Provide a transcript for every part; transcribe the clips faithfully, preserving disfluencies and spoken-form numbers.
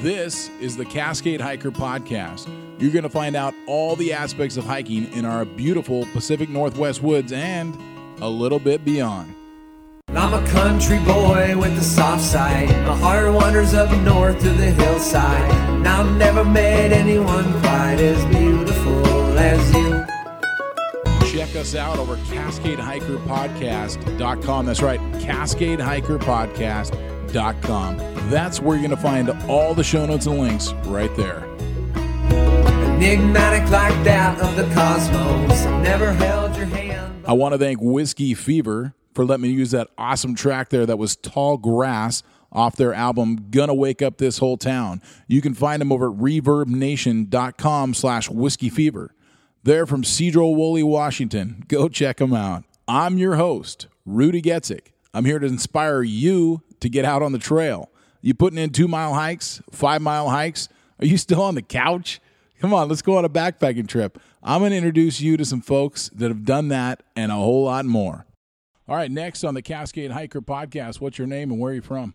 This is the Cascade Hiker Podcast. You're going to find out all the aspects of hiking in our beautiful Pacific Northwest woods and a little bit beyond. I'm a country boy with a soft side. My heart wanders up north to the hillside. And I've never met anyone quite as beautiful as you. Check us out over Cascade Hiker Podcast dot com. That's right, Cascade Hiker Podcast dot com. That's where you're going to find all the show notes and links right there. Enigmatic like that of the cosmos. I've never held your hand. I want to thank Whiskey Fever for letting me use that awesome track there that was Tall Grass off their album Gonna Wake Up This Whole Town. You can find them over at reverb nation dot com slash whiskey fever. They're from Sedro-Woolley, Washington. Go check them out. I'm your host, Rudy Getzik. I'm here to inspire you to get out on the trail. You putting in two-mile hikes, five-mile hikes? Are you still on the couch? Come on, let's go on a backpacking trip. I'm going to introduce you to some folks that have done that and a whole lot more. All right, next on the Cascade Hiker Podcast, what's your name and where are you from?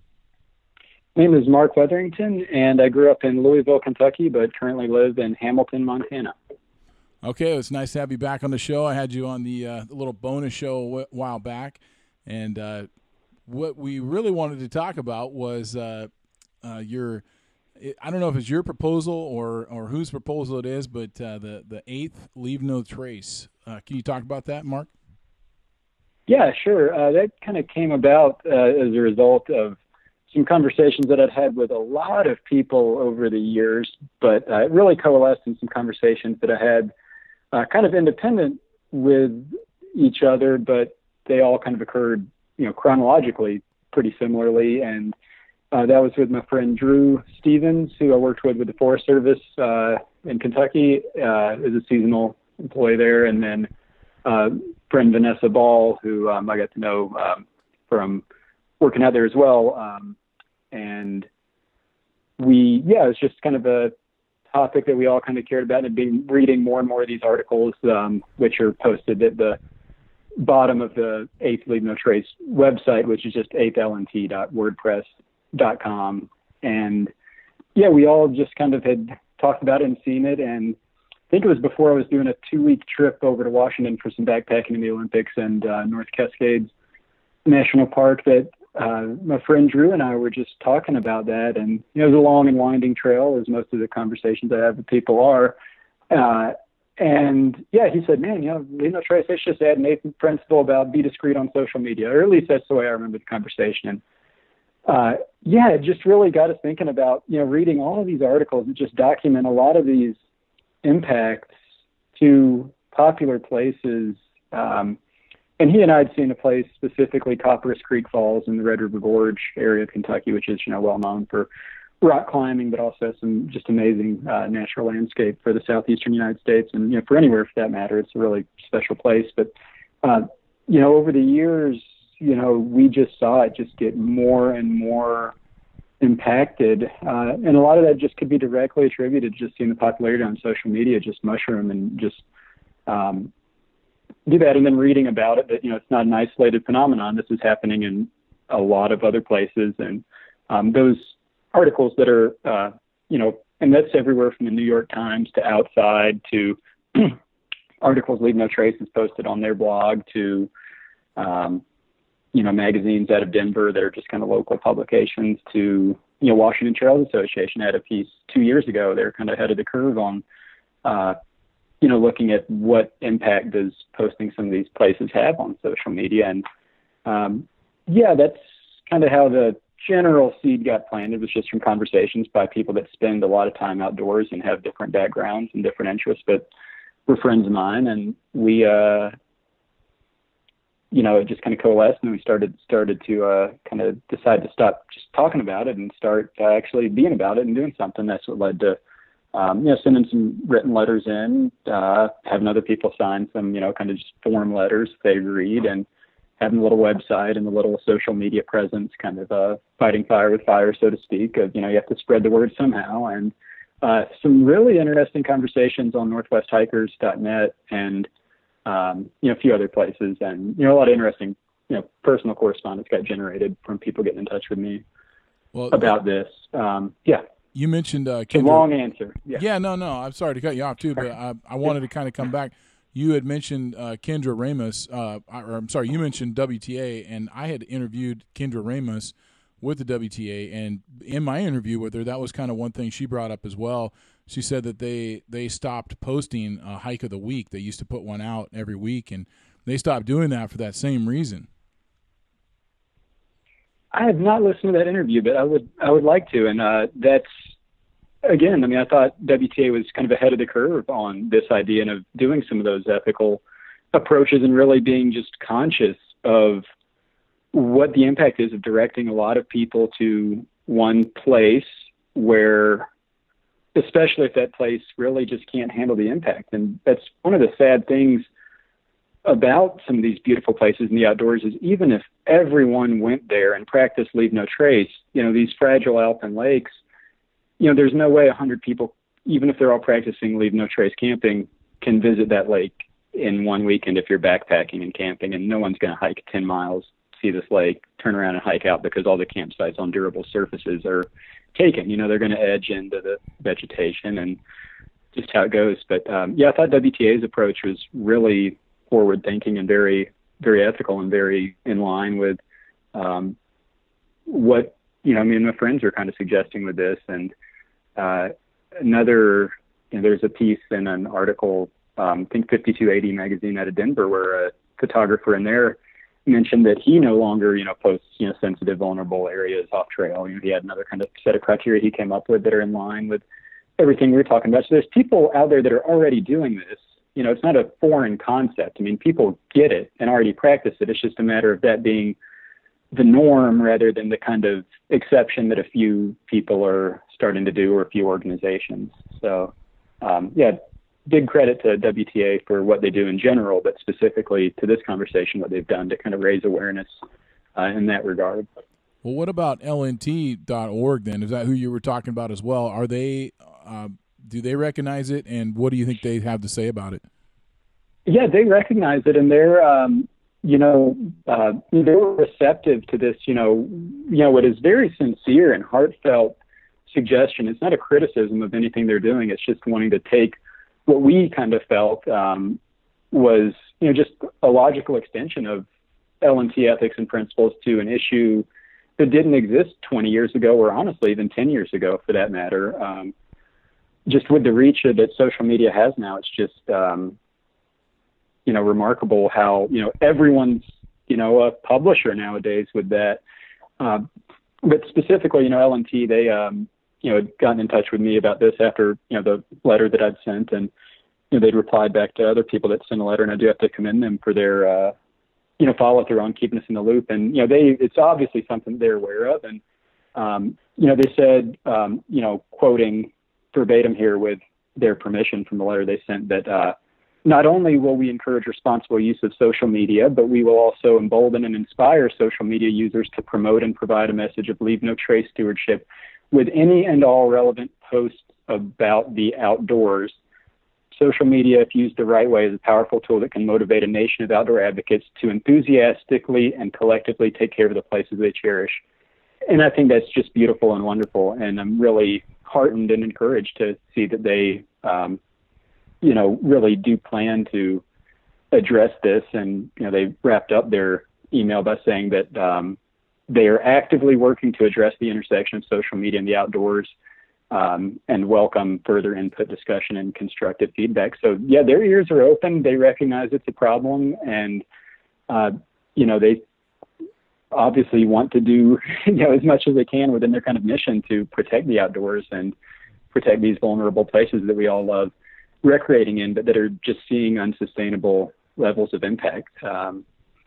My name is Mark Weatherington, and I grew up in Louisville, Kentucky, but currently live in Hamilton, Montana. Okay, it's nice to have you back on the show. I had you on the, uh, the little bonus show a w- while back, and uh, what we really wanted to talk about was uh, uh, your – I don't know if it's your proposal or, or whose proposal it is, but uh, the, the eighth Leave No Trace. Uh, can you talk about that, Mark? Yeah, sure. Uh, that kind of came about uh, as a result of some conversations that I'd had with a lot of people over the years, but uh, it really coalesced in some conversations that I had uh, kind of independent with each other, but they all kind of occurred, you know, chronologically pretty similarly. And uh, that was with my friend Drew Stevens, who I worked with with the Forest Service uh, in Kentucky uh, as a seasonal employee there, and then uh, friend Vanessa Ball, who um, I got to know um, from working out there as well. Um, and we, yeah, it was just kind of a topic that we all kind of cared about, and been reading more and more of these articles, um, which are posted at the bottom of the eighth Leave No Trace website, which is just eighth L N T dot wordpress dot com. And yeah, we all just kind of had talked about it and seen it. And I think it was before I was doing a two week trip over to Washington for some backpacking in the Olympics and uh, North Cascades National Park that uh, my friend Drew and I were just talking about that. And, you know, it was a long and winding trail, as most of the conversations I have with people are. Uh, and yeah, he said, man, you know, Leave No Trace, let's just add an eighth principle about be discreet on social media, or at least that's the way I remember the conversation. And uh, yeah, it just really got us thinking about, you know, reading all of these articles that just document a lot of these impacts to popular places. Um, and he and I had seen a place, specifically Copperas Creek Falls in the Red River Gorge area of Kentucky, which is, you know, well known for rock climbing, but also some just amazing uh, natural landscape for the southeastern United States, and, you know, for anywhere for that matter. It's a really special place. But, uh, you know, over the years, you know, we just saw it just get more and more impacted. Uh, and a lot of that just could be directly attributed to just seeing the popularity on social media just mushroom and just um, do that. And then reading about it, that, you know, it's not an isolated phenomenon. This is happening in a lot of other places. And um, those articles that are, uh, you know, and that's everywhere from the New York Times to Outside to articles Leave No Trace is posted on their blog to, um, you know, magazines out of Denver that are just kind of local publications to, you know, Washington Trails Association had a piece two years ago. They're kind of ahead of the curve on, uh, you know, looking at what impact does posting some of these places have on social media. And, um, yeah, that's kind of how the general seed got planted, was just from conversations by people that spend a lot of time outdoors and have different backgrounds and different interests, but were friends of mine. And we, uh, you know, it just kind of coalesced, and we started started to uh, kind of decide to stop just talking about it and start uh, actually being about it and doing something. That's what led to, um, you know, sending some written letters in, uh, having other people sign some, you know, kind of just form letters they read, and having a little website and a little social media presence, kind of uh, fighting fire with fire, so to speak. Of, you know, you have to spread the word somehow. And uh, some really interesting conversations on northwest hikers dot net and Um, you know, a few other places, and, you know, a lot of interesting, you know, personal correspondence got generated from people getting in touch with me well, about this. Um, yeah. You mentioned uh, Kendra. A long answer. Yeah. Yeah, no, no. I'm sorry to cut you off too, but I, I wanted to kind of come back. You had mentioned uh, Kendra Ramos, uh, or I'm sorry, you mentioned W T A, and I had interviewed Kendra Ramos with the W T A, and in my interview with her, that was kind of one thing she brought up as well. She said that they they stopped posting a hike of the week. They used to put one out every week, and they stopped doing that for that same reason. I have not listened to that interview, but I would I would like to, and uh, that's. Again, I mean, I thought W T A was kind of ahead of the curve on this idea and of doing some of those ethical approaches and really being just conscious of what the impact is of directing a lot of people to one place where, especially if that place really just can't handle the impact. And that's one of the sad things about some of these beautiful places in the outdoors is even if everyone went there and practiced leave no trace, you know, these fragile alpine lakes, you know, there's no way a hundred people, even if they're all practicing leave no trace camping, can visit that lake in one weekend if you're backpacking and camping, and no one's going to hike ten miles, see this lake, turn around and hike out because all the campsites on durable surfaces are taken. You know, they're going to edge into the vegetation and just how it goes. But um, yeah, I thought W T A's approach was really forward thinking and very, very ethical and very in line with um, what, you know, me and my friends are kind of suggesting with this. And Uh, another, you know, there's a piece in an article, um, I think fifty-two eighty magazine out of Denver, where a photographer in there mentioned that he no longer, you know, posts, you know, sensitive, vulnerable areas off trail. You know, he had another kind of set of criteria he came up with that are in line with everything we were talking about. So there's people out there that are already doing this. You know, it's not a foreign concept. I mean, people get it and already practice it. It's just a matter of that being the norm rather than the kind of exception that a few people are starting to do or a few organizations. So, um, yeah, big credit to W T A for what they do in general, but specifically to this conversation, what they've done to kind of raise awareness uh, in that regard. Well, what about L N T dot org then? Is that who you were talking about as well? Are they, uh, do they recognize it, and what do you think they have to say about it? Yeah, they recognize it, and they're, um, you know, uh, they were receptive to this, you know, you know, what is very sincere and heartfelt suggestion. It's not a criticism of anything they're doing. It's just wanting to take what we kind of felt um, was, you know, just a logical extension of L N T ethics and principles to an issue that didn't exist twenty years ago, or honestly, even ten years ago for that matter. Um, just with the reach that social media has now, it's just, um, you know, remarkable how, you know, everyone's, you know, a publisher nowadays with that. Uh, but specifically, you know, L N T, they, um, you know, had gotten in touch with me about this after, you know, the letter that I'd sent, and, you know, they'd replied back to other people that sent a letter, and I do have to commend them for their, uh, you know, follow through on keeping us in the loop. And, you know, they, it's obviously something they're aware of. And, um, you know, they said, um, you know, quoting verbatim here with their permission from the letter they sent, that, uh, not only will we encourage responsible use of social media, but we will also embolden and inspire social media users to promote and provide a message of leave no trace stewardship with any and all relevant posts about the outdoors. Social media, if used the right way, is a powerful tool that can motivate a nation of outdoor advocates to enthusiastically and collectively take care of the places they cherish. And I think that's just beautiful and wonderful. And I'm really heartened and encouraged to see that they, um, you know, really do plan to address this. And, you know, they wrapped up their email by saying that um, they are actively working to address the intersection of social media and the outdoors, um, and welcome further input, discussion, and constructive feedback. So, yeah, their ears are open. They recognize it's a problem. And, uh, you know, they obviously want to do, you know, as much as they can within their kind of mission to protect the outdoors and protect these vulnerable places that we all love recreating in, but that are just seeing unsustainable levels of impact. Um,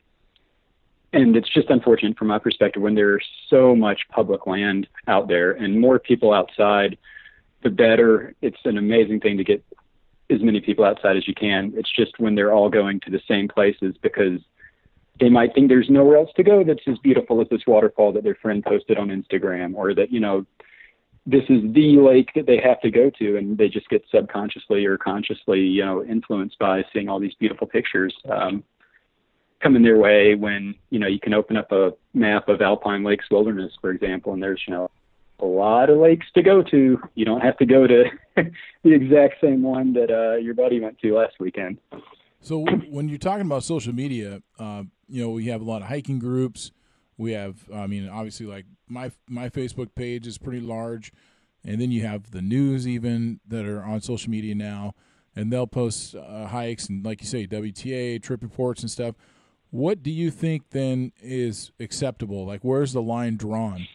and it's just unfortunate from my perspective when there's so much public land out there and more people outside, the better. It's an amazing thing to get as many people outside as you can. It's just when they're all going to the same places because they might think there's nowhere else to go that's as beautiful as this waterfall that their friend posted on Instagram, or that, you know, this is the lake that they have to go to, and they just get subconsciously or consciously, you know, influenced by seeing all these beautiful pictures um, coming their way when, you know, you can open up a map of Alpine Lakes Wilderness, for example, and there's, you know, a lot of lakes to go to. You don't have to go to the exact same one that uh, your buddy went to last weekend. So when you're talking about social media, uh, you know, we have a lot of hiking groups. We have, I mean, obviously, like my my Facebook page is pretty large, and then you have the news even that are on social media now, and they'll post uh, hikes and, like you say, W T A, trip reports and stuff. What do you think then is acceptable? Like, where's the line drawn?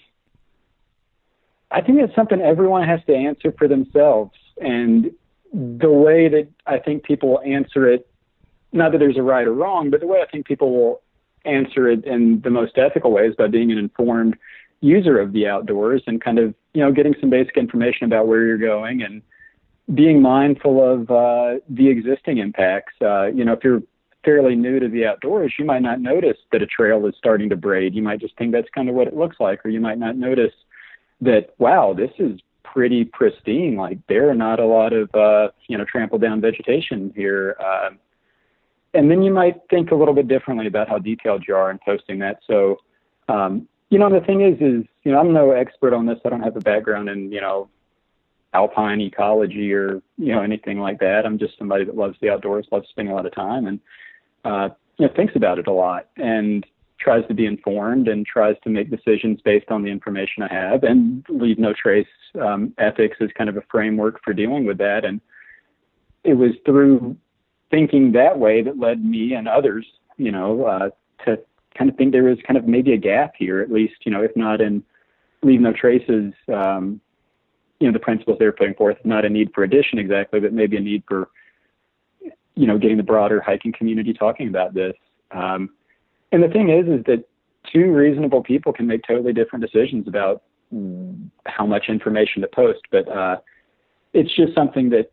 I think it's something everyone has to answer for themselves, and the way that I think people will answer it, not that there's a right or wrong, but the way I think people will answer it in the most ethical ways by being an informed user of the outdoors and kind of, you know, getting some basic information about where you're going and being mindful of uh, the existing impacts. Uh, you know, if you're fairly new to the outdoors, you might not notice that a trail is starting to braid. You might just think that's kind of what it looks like, or you might not notice that, wow, this is pretty pristine. Like, there are not a lot of, uh, you know, trampled down vegetation here. Uh, And then you might think a little bit differently about how detailed you are in posting that. So, um, you know, the thing is, is, you know, I'm no expert on this. I don't have a background in, you know, alpine ecology or, you know, anything like that. I'm just somebody that loves the outdoors, loves spending a lot of time and, uh, you know, thinks about it a lot and tries to be informed and tries to make decisions based on the information I have, and Leave No Trace um, ethics is kind of a framework for dealing with that. And it was through thinking that way that led me and others, you know, uh, to kind of think there was kind of maybe a gap here, at least, you know, if not in Leave No Trace's, um, you know, the principles they were putting forth, not a need for addition exactly, but maybe a need for, you know, getting the broader hiking community talking about this. Um, and the thing is, is that two reasonable people can make totally different decisions about how much information to post, but uh, it's just something that,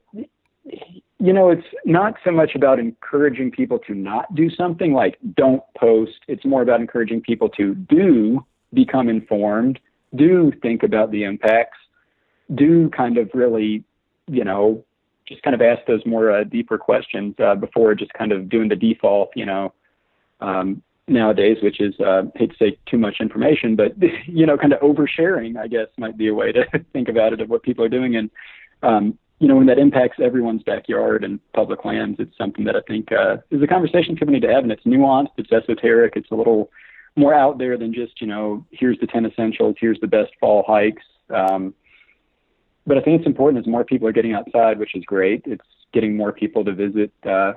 you know, it's not so much about encouraging people to not do something, like don't post. It's more about encouraging people to do become informed, do think about the impacts, do kind of really, you know, just kind of ask those more uh, deeper questions uh, before just kind of doing the default, you know, um, nowadays, which is, uh, I hate to say too much information, but, you know, kind of oversharing, I guess, might be a way to think about it, of what people are doing. And, um, you know, when that impacts everyone's backyard and public lands, it's something that I think uh, is a conversation people need to have, and it's nuanced, it's esoteric, it's a little more out there than just, you know, here's the ten essentials, here's the best fall hikes. Um, but I think it's important as more people are getting outside, which is great. It's getting more people to visit, uh,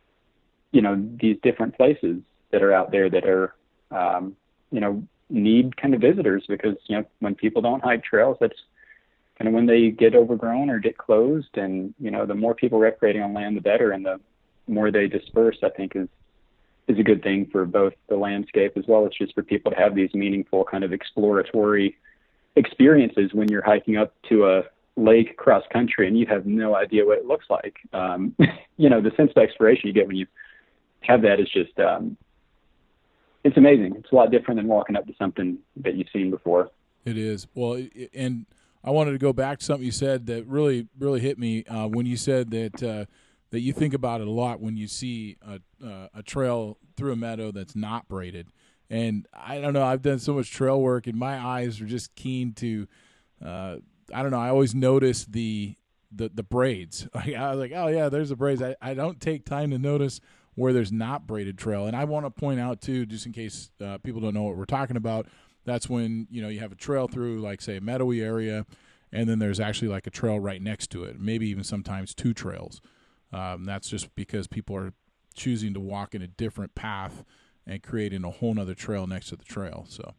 you know, these different places that are out there that are, um, you know, need kind of visitors, because, you know, when people don't hike trails, that's kind of when they get overgrown or get closed. And, you know, the more people recreating on land, the better. And the more they disperse, I think is, is a good thing for both the landscape as well as just for people to have these meaningful kind of exploratory experiences when you're hiking up to a lake cross country and you have no idea what it looks like. Um, you know, the sense of exploration you get when you have that is just, um, it's amazing. It's a lot different than walking up to something that you've seen before. It is. Well, and I wanted to go back to something you said that really, really hit me uh, when you said that uh, that you think about it a lot when you see a, uh, a trail through a meadow that's not braided. And I don't know, I've done so much trail work, and my eyes are just keen to, uh, I don't know, I always notice the the, the braids. Like, I was like, oh, yeah, there's the braids. I, I don't take time to notice where there's not braided trail. And I want to point out, too, just in case uh, people don't know what we're talking about, that's when, you know, you have a trail through, like, say, a meadowy area, and then there's actually like a trail right next to it, maybe even sometimes two trails. Um, that's just because people are choosing to walk in a different path and creating a whole nother trail next to the trail. So,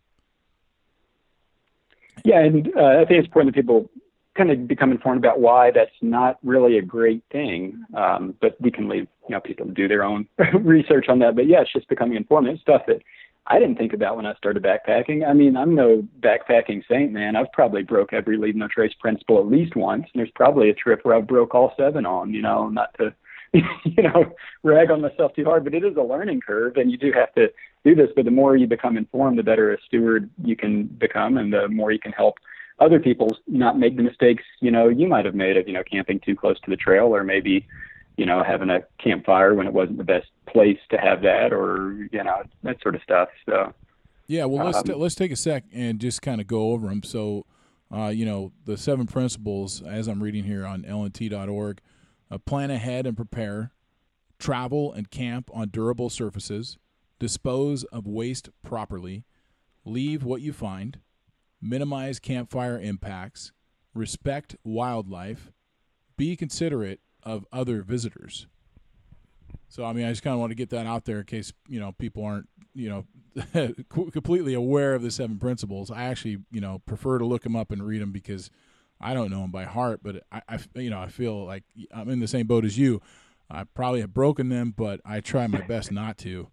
yeah, and uh, I think it's important that people kind of become informed about why that's not really a great thing. Um, but we can leave, you know, people to do their own research on that. But yeah, it's just becoming informed. It's stuff that I didn't think about when I started backpacking. I mean, I'm no backpacking saint, man. I've probably broke every Leave No Trace principle at least once. And there's probably a trip where I broke all seven on, you know, not to, you know, rag on myself too hard, but it is a learning curve, and you do have to do this. But the more you become informed, the better a steward you can become, and the more you can help other people not make the mistakes, you know, you might have made of, you know, camping too close to the trail, or maybe, you know, having a campfire when it wasn't the best place to have that, or, you know, that sort of stuff. So, yeah, well, let's, um, t- let's take a sec and just kind of go over them. So Uh, you know, the seven principles, as I'm reading here on L N T dot org, uh, plan ahead and prepare, travel and camp on durable surfaces, dispose of waste properly, leave what you find, minimize campfire impacts, respect wildlife, be considerate of other visitors. So, I mean, I just kind of want to get that out there in case, you know, people aren't, you know, completely aware of the seven principles. I actually, you know, prefer to look them up and read them because I don't know them by heart, but I, I you know, I feel like I'm in the same boat as you. I probably have broken them, but I try my best not to.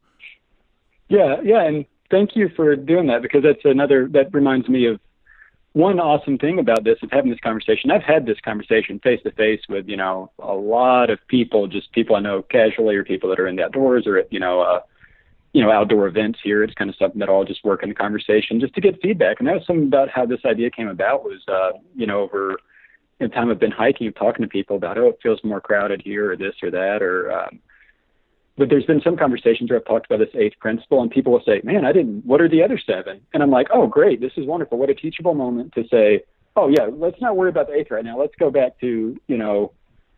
Yeah, yeah, and thank you for doing that, because that's another, that reminds me of one awesome thing about this, of having this conversation. I've had this conversation face to face with, you know, a lot of people, just people I know casually, or people that are in the outdoors, or at, you know, uh, you know, outdoor events here. It's kind of something that I'll just work in the conversation just to get feedback. And that was something about how this idea came about was, uh, you know, over the time I've been hiking, talking to people about, oh, it feels more crowded here, or this or that, or, um, but there's been some conversations where I've talked about this eighth principle, and people will say, man, I didn't, what are the other seven? And I'm like, oh, great. This is wonderful. What a teachable moment to say, oh yeah, let's not worry about the eighth right now. Let's go back to, you know,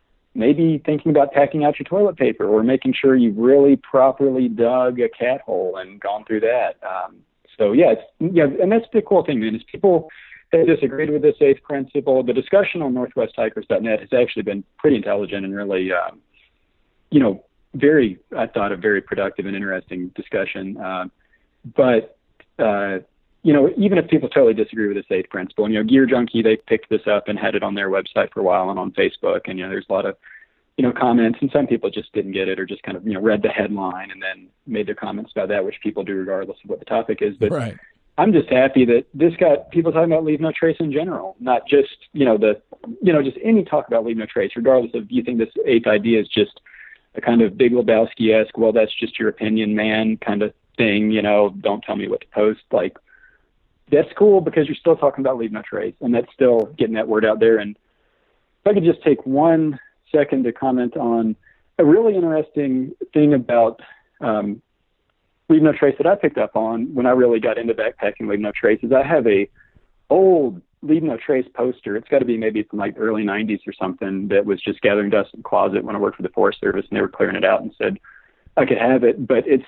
maybe thinking about packing out your toilet paper, or making sure you really properly dug a cat hole and gone through that. Um, so yeah, it's, yeah. And that's the cool thing, man, is people have disagreed with this eighth principle. The discussion on northwest hikers dot net has actually been pretty intelligent and really, um, you know, very, I thought, a very productive and interesting discussion. Uh, but, uh, you know, even if people totally disagree with this eighth principle, and, you know, Gear Junkie, they picked this up and had it on their website for a while and on Facebook. And, you know, there's a lot of, you know, comments, and some people just didn't get it, or just kind of, you know, read the headline and then made their comments about that, which people do regardless of what the topic is. But right. I'm just happy that this got people talking about Leave No Trace in general, not just, you know, the, you know, just any talk about Leave No Trace, regardless of, you think this eighth idea is just a kind of Big Lebowski-esque, well, that's just your opinion, man, kind of thing, you know, don't tell me what to post. Like, that's cool, because you're still talking about Leave No Trace, and that's still getting that word out there. And if I could just take one second to comment on a really interesting thing about um, Leave No Trace that I picked up on when I really got into backpacking Leave No Trace, is I have a old Leave No Trace poster. It's got to be maybe from like the early nineties or something, that was just gathering dust in the closet when I worked for the Forest Service, and they were clearing it out and said I could have it. But it's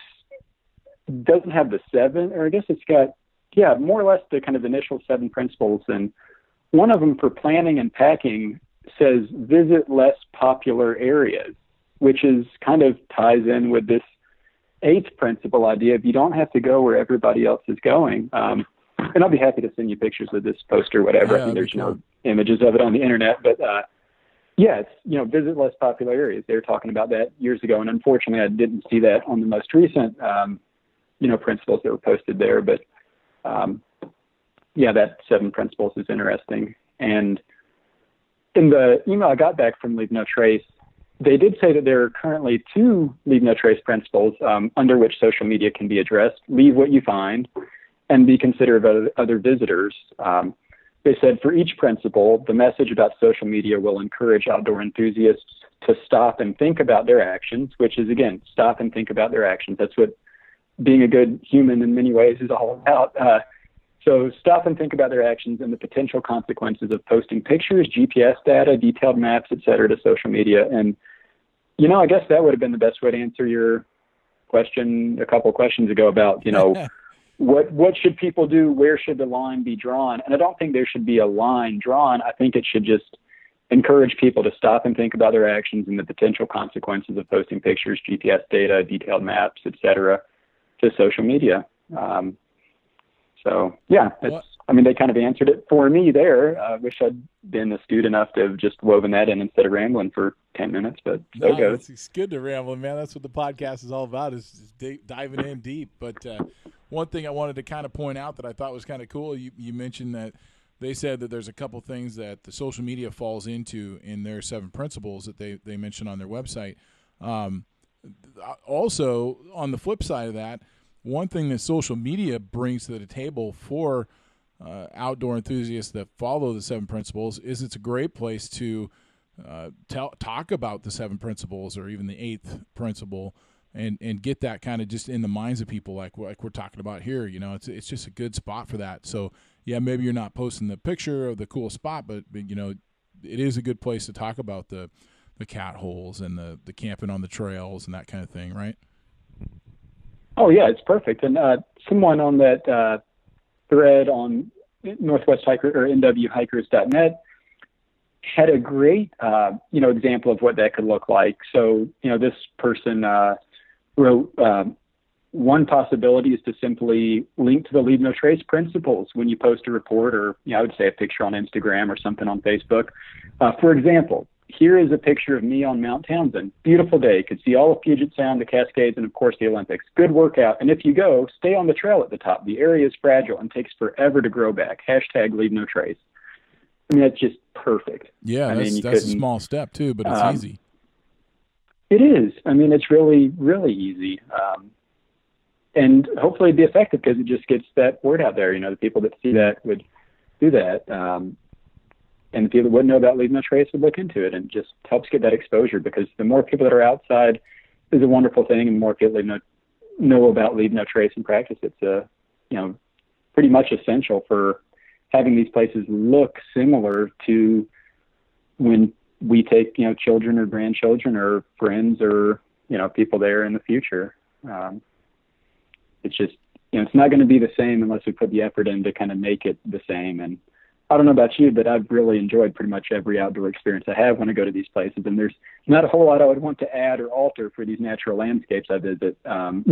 doesn't have the seven, or I guess it's got, yeah, more or less the kind of initial seven principles. And one of them for planning and packing says visit less popular areas, which is kind of ties in with this eighth principle idea of you don't have to go where everybody else is going. Um, and I'll be happy to send you pictures of this poster, whatever. Yeah, I think there's, you cool. know, images of it on the internet, but, uh, yeah, it's, you know, visit less popular areas. They were talking about that years ago. And unfortunately I didn't see that on the most recent, um, you know, principles that were posted there, but, um, yeah, that seven principles is interesting. And in the email I got back from Leave No Trace, they did say that there are currently two Leave No Trace principles um, under which social media can be addressed: leave what you find, and be considerate of other, other visitors. Um, they said for each principle, the message about social media will encourage outdoor enthusiasts to stop and think about their actions, which is, again, stop and think about their actions. That's what being a good human in many ways is all about. Uh, so stop and think about their actions and the potential consequences of posting pictures, G P S data, detailed maps, et cetera, to social media. And, you know, I guess that would have been the best way to answer your question a couple of questions ago about, you know, what what should people do? Where should the line be drawn? And I don't think there should be a line drawn. I think it should just encourage people to stop and think about their actions and the potential consequences of posting pictures, G P S data, detailed maps, et cetera, to social media. Um, so, yeah, it's, I mean, they kind of answered it for me there. I wish I'd been astute enough to have just woven that in instead of rambling for ten minutes, but so no, it goes. It's good to ramble, man. That's what the podcast is all about, is, is d- diving in deep. But uh, one thing I wanted to kind of point out that I thought was kind of cool, you, you mentioned that they said that there's a couple things that the social media falls into in their seven principles that they, they mentioned on their website. Um, also, on the flip side of that, one thing that social media brings to the table for uh, outdoor enthusiasts that follow the seven principles is it's a great place to uh, tell, talk about the seven principles, or even the eighth principle, and, and get that kind of just in the minds of people, like like we're talking about here. You know, it's it's just a good spot for that. So yeah, maybe you're not posting the picture of the cool spot, but, but you know, it is a good place to talk about the the cat holes and the the camping on the trails and that kind of thing, right? Oh yeah, it's perfect. And uh, someone on that uh, thread on Northwest Hiker or N W hikers dot net had a great uh, you know example of what that could look like. So you know this person uh, wrote. Um, One possibility is to simply link to the Leave No Trace principles when you post a report or, you know, I would say a picture on Instagram or something on Facebook. Uh, for example, here is a picture of me on Mount Townsend. Beautiful day. Could see all of Puget Sound, the Cascades, and, of course, the Olympics. Good workout. And if you go, stay on the trail at the top. The area is fragile and takes forever to grow back. Hashtag Leave No Trace. I mean, that's just perfect. Yeah, I that's, mean, that's a small step, too, but it's um, easy. It is. I mean, it's really, really easy. Um, And hopefully it'd be effective because it just gets that word out there. You know, the people that see that would do that. Um, and the people that wouldn't know about Leave No Trace would look into it, and it just helps get that exposure, because the more people that are outside is a wonderful thing, and the more people know, know about Leave No Trace and practice. It's a, you know, pretty much essential for having these places look similar to when we take, you know, children or grandchildren or friends or, you know, people there in the future. Um, It's just, you know, it's not going to be the same unless we put the effort in to kind of make it the same. And I don't know about you, but I've really enjoyed pretty much every outdoor experience I have when I go to these places. And there's not a whole lot I would want to add or alter for these natural landscapes I visit. Um,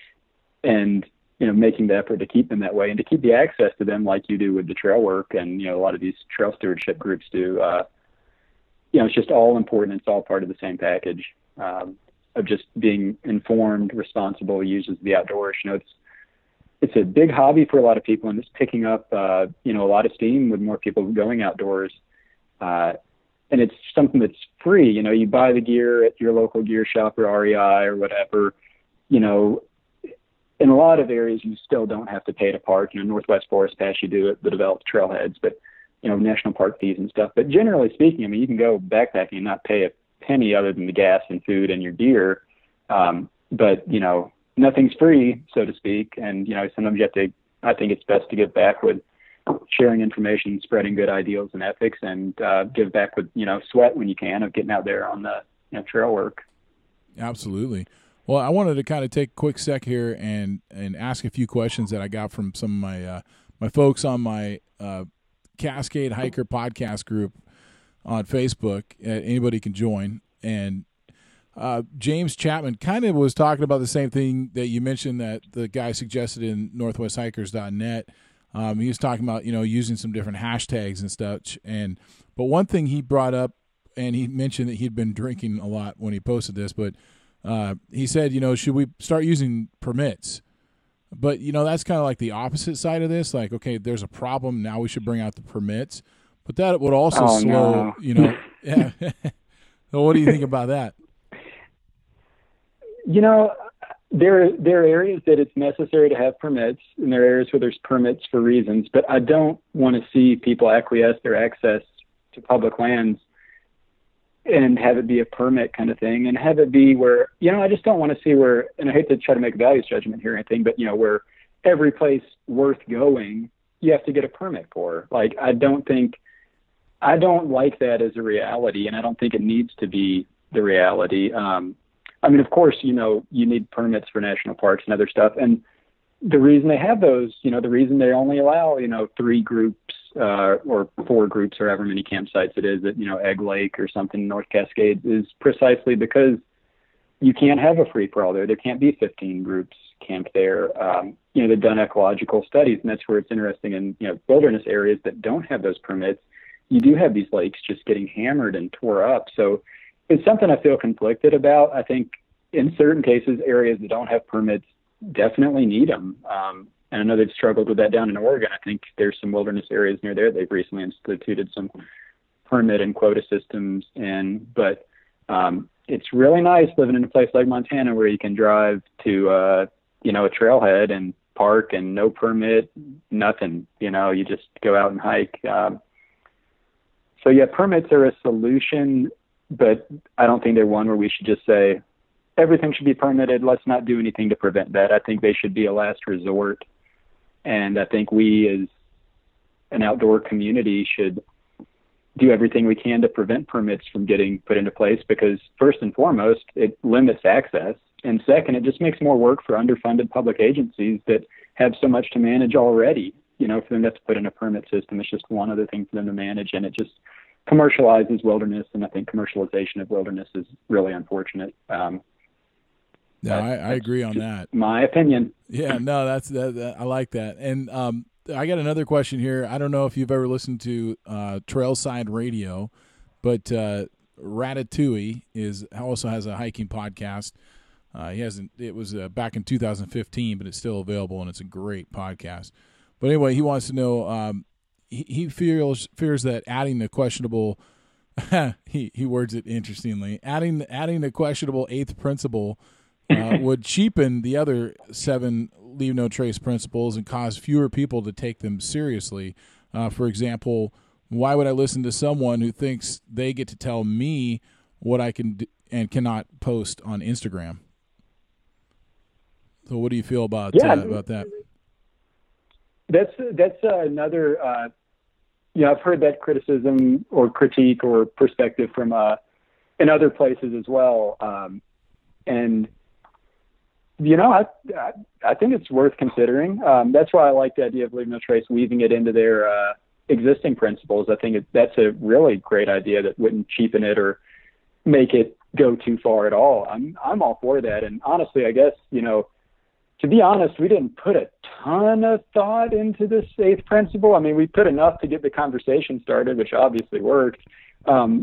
and, you know, making the effort to keep them that way and to keep the access to them like you do with the trail work. And, you know, a lot of these trail stewardship groups do, uh, you know, it's just all important. It's all part of the same package. Um, of just being informed, responsible users of the outdoors. You know, it's it's a big hobby for a lot of people, and it's picking up, uh, you know, a lot of steam with more people going outdoors. Uh, and it's something that's free. You know, you buy the gear at your local gear shop or R E I or whatever. You know, in a lot of areas, you still don't have to pay to park. You know, Northwest Forest Pass, you do it, the developed trailheads, but, you know, national park fees and stuff. But generally speaking, I mean, you can go backpacking and not pay a penny other than the gas and food and your gear. Um, but, you know, nothing's free, so to speak. And, you know, sometimes you have to, I think it's best to give back with sharing information, spreading good ideals and ethics, and uh, give back with, you know, sweat when you can of getting out there on the, you know, trail work. Absolutely. Well, I wanted to kind of take a quick sec here and, and ask a few questions that I got from some of my, uh, my folks on my uh, Cascade Hiker podcast group on Facebook. Uh, anybody can join. And uh, James Chapman kind of was talking about the same thing that you mentioned that the guy suggested in Northwest Hikers dot net. Um, he was talking about, you know, using some different hashtags and stuff. And but one thing he brought up, and he mentioned that he'd been drinking a lot when he posted this, but uh, he said, you know, should we start using permits? But, you know, that's kind of like the opposite side of this. Like, okay, there's a problem. Now we should bring out the permits. But that would also oh, slow, no. you know. Yeah. So what do you think about that? You know, there there are areas that it's necessary to have permits, and there are areas where there's permits for reasons. But I don't want to see people acquiesce their access to public lands and have it be a permit kind of thing, and have it be where, you know, I just don't want to see where, and I hate to try to make a values judgment here or anything, but, you know, where every place worth going, you have to get a permit for. Like, I don't think, I don't like that as a reality, and I don't think it needs to be the reality. Um, I mean, of course, you know, you need permits for national parks and other stuff. And the reason they have those, you know, the reason they only allow, you know, three groups uh, or four groups or however many campsites it is at, you know, Egg Lake or something in North Cascades is precisely because you can't have a free-for-all there. There can't be fifteen groups camped there. Um, you know, they've done ecological studies, and that's where it's interesting in, you know, wilderness areas that don't have those permits. You do have these lakes just getting hammered and tore up. So it's something I feel conflicted about. I think in certain cases, areas that don't have permits definitely need them. Um, and I know they've struggled with that down in Oregon. I think there's some wilderness areas near there. They've recently instituted some permit and quota systems in, but um, it's really nice living in a place like Montana where you can drive to, uh, you know, a trailhead and park and no permit, nothing, you know, you just go out and hike. Um, so yeah, permits are a solution, but I don't think they're one where we should just say everything should be permitted. Let's not do anything to prevent that. I think they should be a last resort. And I think we as an outdoor community should do everything we can to prevent permits from getting put into place, because first and foremost, it limits access. And second, it just makes more work for underfunded public agencies that have so much to manage already. You know, for them to have to put in a permit system, it's just one other thing for them to manage, and it just commercializes wilderness. And I think commercialization of wilderness is really unfortunate. Um, no, I, I agree on that. My opinion. Yeah, no, that's that, that. I like that. And um, I got another question here. I don't know if you've ever listened to uh, Trailside Radio, but uh, Ratatouille is also has a hiking podcast. Uh, he hasn't. It was uh, back in two thousand fifteen, but it's still available, and it's a great podcast. But anyway, he wants to know. Um, he, he feels fears that adding the questionable, he he words it interestingly. Adding adding the questionable eighth principle uh, would cheapen the other seven leave no trace principles and cause fewer people to take them seriously. Uh, for example, why would I listen to someone who thinks they get to tell me what I can do and cannot post on Instagram? So, what do you feel about yeah, uh, about that? That's that's uh, another. Uh, you know, I've heard that criticism or critique or perspective from uh, in other places as well, um, and you know, I, I I think it's worth considering. Um, that's why I like the idea of leave no trace, weaving it into their uh, existing principles. I think it, that's a really great idea that wouldn't cheapen it or make it go too far at all. I'm I'm all for that, and honestly, I guess you know. To be honest, we didn't put a ton of thought into this eighth principle. I mean, we put enough to get the conversation started, which obviously worked. Um,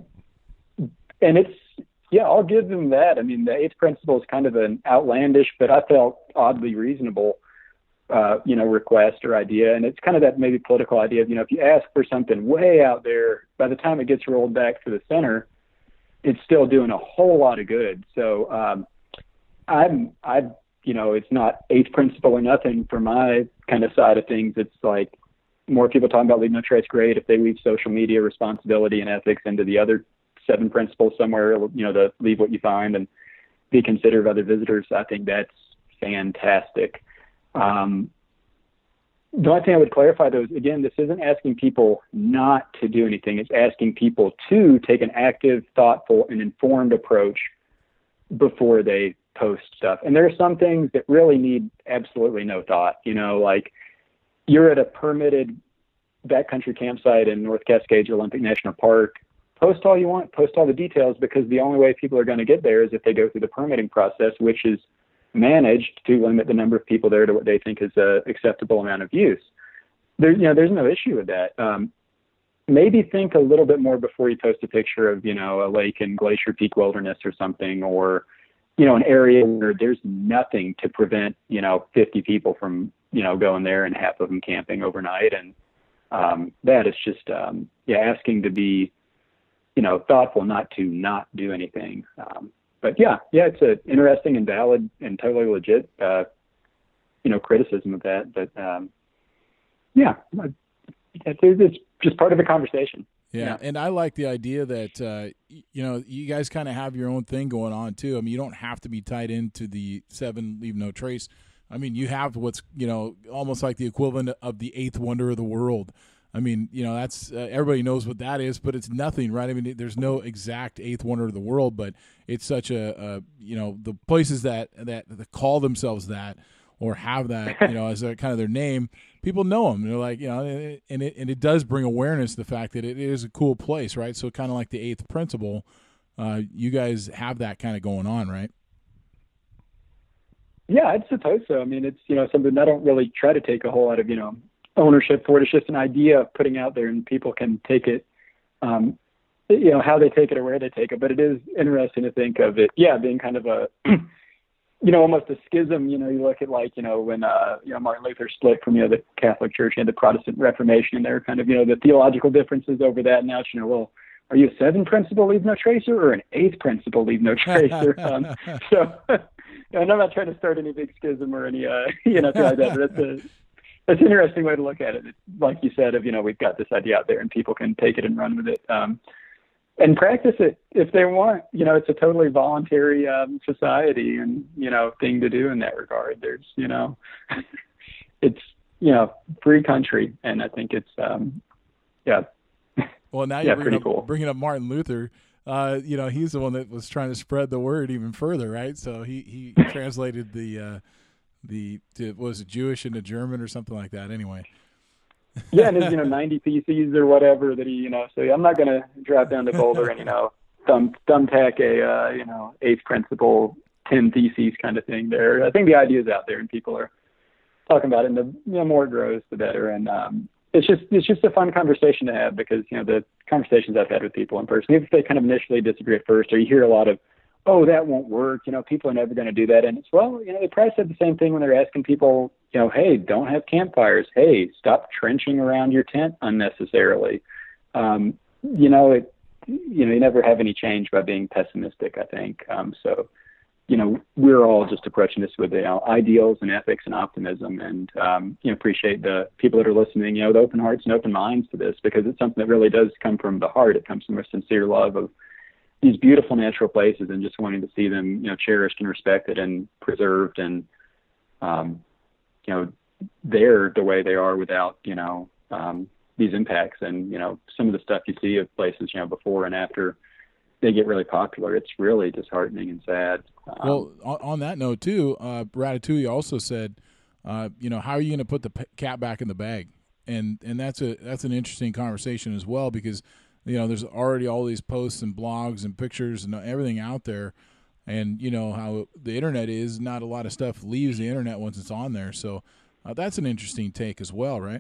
and it's, yeah, I'll give them that. I mean, the eighth principle is kind of an outlandish, but I felt oddly reasonable, uh, you know, request or idea. And it's kind of that maybe political idea of, you know, if you ask for something way out there, by the time it gets rolled back to the center, it's still doing a whole lot of good. So um, I'm, I, you know, it's not eighth principle or nothing for my kind of side of things. It's like more people talking about leave no trace, great. If they weave social media responsibility and ethics into the other seven principles somewhere, you know, to leave what you find and be considerate of other visitors, I think that's fantastic. Um, the only thing I would clarify, though, is, again, this isn't asking people not to do anything. It's asking people to take an active, thoughtful, and informed approach before they post stuff. And there are some things that really need absolutely no thought. You know, like you're at a permitted backcountry campsite in North Cascades Olympic National Park. Post all you want, post all the details, because the only way people are going to get there is if they go through the permitting process, which is managed to limit the number of people there to what they think is a acceptable amount of use. There, you know, there's no issue with that. Um, maybe think a little bit more before you post a picture of, you know, a lake in Glacier Peak Wilderness or something, or, you know, an area where there's nothing to prevent, you know, fifty people from, you know, going there and half of them camping overnight. And um, that is just, um, yeah, asking to be, you know, thoughtful, not to not do anything. Um, but yeah, yeah, it's an interesting and valid and totally legit, uh, you know, criticism of that. But um, yeah, it's, it's just part of the conversation. Yeah, yeah. And I like the idea that, uh, you know, you guys kind of have your own thing going on too. I mean, you don't have to be tied into the seven leave no trace. I mean, you have what's, you know, almost like the equivalent of the eighth wonder of the world. I mean, you know, that's uh, everybody knows what that is, but it's nothing, right? I mean, there's no exact eighth wonder of the world, but it's such a, a you know, the places that, that that call themselves that or have that, you know, as a, kind of their name, people know them. They're like, you know, and it and it does bring awareness to the fact that it is a cool place, right? So kind of like the eighth principle, uh, you guys have that kind of going on, right? Yeah, I'd suppose so. I mean, it's, you know, something I don't really try to take a whole lot of, you know, ownership for it. It's just an idea of putting out there, and people can take it, um, you know, how they take it or where they take it. But it is interesting to think of it, yeah, being kind of a, you know, almost a schism. You know, you look at like, you know, when, uh, you know, Martin Luther split from, you know, the Catholic Church and the Protestant Reformation, and there are kind of, you know, the theological differences over that. Now it's, you know, well, are you a seven principle leave no tracer or an eighth principle leave no tracer? um, so, and I'm not trying to start any big schism or any, uh, you know, like that, but that's a, It's an interesting way to look at it. Like you said, of, you know, we've got this idea out there and people can take it and run with it, um, and practice it if they want. You know, it's a totally voluntary um, society and, you know, thing to do in that regard. There's, you know, it's, you know, free country. And I think it's, um, yeah. Well, now yeah, you're bringing up, cool. bringing up Martin Luther. Uh, you know, he's the one that was trying to spread the word even further, right? So he, he translated the, uh, the, to, what was it, Jewish into German or something like that anyway. Yeah, and his, you know, ninety theses or whatever that he, you know, so I'm not going to drive down to Boulder and, you know, thumb, thumbtack a, uh, you know, eighth principle, ten theses kind of thing there. I think the idea is out there and people are talking about it, and the, you know, more it grows, the better. And um, it's just, it's just a fun conversation to have because, you know, the conversations I've had with people in person, even if they kind of initially disagree at first, or you hear a lot of, oh, that won't work, you know, people are never going to do that. And it's, well, you know, they probably said the same thing when they're asking people, you know, hey, don't have campfires. Hey, stop trenching around your tent unnecessarily. Um, you know, it, you know, you never have any change by being pessimistic, I think. Um, so, you know, we're all just approaching this with, you know, ideals and ethics and optimism, and, um, you know, appreciate the people that are listening, you know, with open hearts and open minds to this, because it's something that really does come from the heart. It comes from a sincere love of these beautiful natural places and just wanting to see them, you know, cherished and respected and preserved and, um, you know, they're the way they are without, you know, um, these impacts. And, you know, some of the stuff you see of places, you know, before and after they get really popular, it's really disheartening and sad. Um, well, on, on that note too, uh, Ratatouille also said, uh, you know, how are you going to put the p- cat back in the bag? And, and that's a, that's an interesting conversation as well, because, you know, there's already all these posts and blogs and pictures and everything out there. And, you know, how the internet is, not a lot of stuff leaves the internet once it's on there. So uh, that's an interesting take as well, right?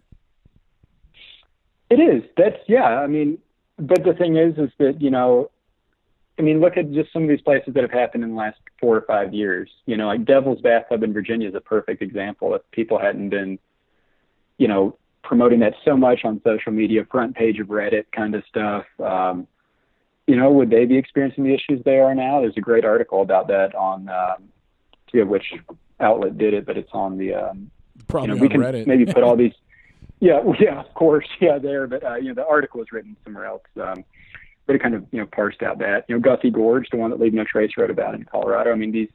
It is. That's, yeah. I mean, but the thing is, is that, you know, I mean, look at just some of these places that have happened in the last four or five years. You know, like Devil's Bathtub in Virginia is a perfect example. If people hadn't been, you know, promoting that so much on social media, front page of Reddit kind of stuff, um, you know, would they be experiencing the issues they are now? There's a great article about that on, um, I forget which outlet did it, but it's on the, um, Probably you know, we on can Reddit. maybe put all these, yeah, yeah, of course, yeah, there, but, uh, you know, the article was written somewhere else, um, but it kind of, you know, parsed out that, you know, Guthrie Gorge, the one that Leave No Trace wrote about in Colorado. I mean, these,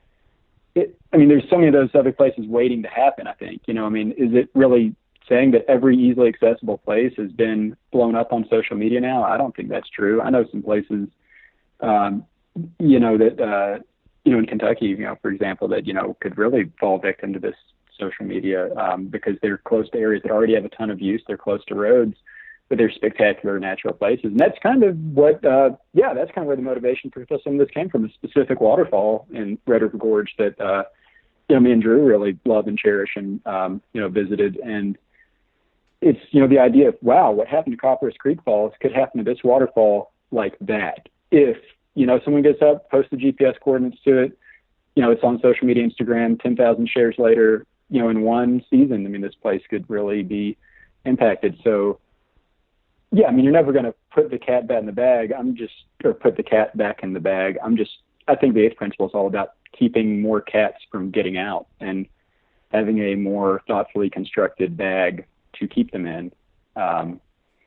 it, I mean, there's so many of those other places waiting to happen, I think, you know, I mean, is it really saying that every easily accessible place has been blown up on social media now? I don't think that's true. I know some places, um, you know, that, uh, you know, in Kentucky, you know, for example, that, you know, could really fall victim to this social media, um, because they're close to areas that already have a ton of use. They're close to roads, but they're spectacular natural places. And that's kind of what, uh, yeah, that's kind of where the motivation for some of this came from, a specific waterfall in Red River Gorge that, uh, you know, me and Drew really love and cherish and, um, you know, visited. And it's, you know, the idea of, wow, what happened to Copperas Creek Falls could happen to this waterfall like that. If, you know, someone gets up, posts the G P S coordinates to it, you know, it's on social media, Instagram, ten thousand shares later, you know, in one season, I mean, this place could really be impacted. So, yeah, I mean, you're never going to put the cat back in the bag. I'm just, or put the cat back in the bag. I'm just, I think the eighth principle is all about keeping more cats from getting out and having a more thoughtfully constructed bag to keep them in. Um,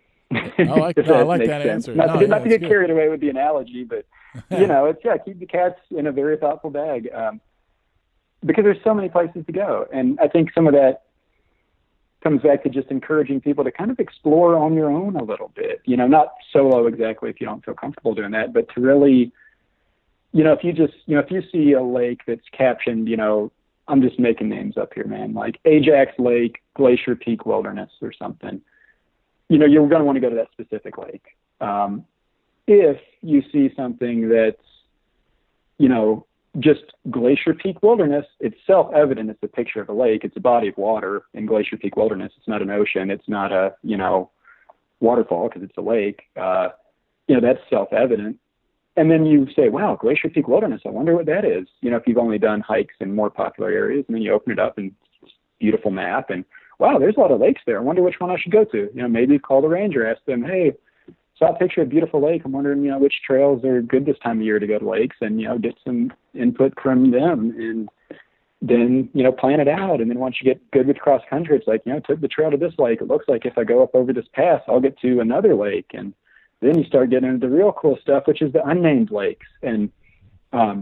I like, no, I like that sense. answer. Not, no, to, yeah, not to get good. carried away with the analogy, but, you know, it's, yeah, keep the cats in a very thoughtful bag, um, because there's so many places to go. And I think some of that comes back to just encouraging people to kind of explore on your own a little bit, you know, not solo exactly if you don't feel comfortable doing that, but to really, you know, if you just, you know, if you see a lake that's captioned, you know, I'm just making names up here, man, like Ajax Lake, Glacier Peak Wilderness or something, you know, you're going to want to go to that specific lake. Um, if you see something that's, you know, just Glacier Peak Wilderness, it's self-evident. It's a picture of a lake. It's a body of water in Glacier Peak Wilderness. It's not an ocean. It's not a, you know, waterfall because it's a lake. Uh, you know, that's self-evident. And then you say, wow, Glacier Peak Wilderness, I wonder what that is. You know, if you've only done hikes in more popular areas, and then you open it up and it's a beautiful map and, wow, there's a lot of lakes there. I wonder which one I should go to. You know, maybe call the ranger, ask them, hey, saw a picture of a beautiful lake. I'm wondering, you know, which trails are good this time of year to go to lakes, and, you know, get some input from them, and then, you know, plan it out. And then once you get good with cross country, it's like, you know, took the trail to this lake. It looks like if I go up over this pass, I'll get to another lake. And then you start getting into the real cool stuff, which is the unnamed lakes. And, um,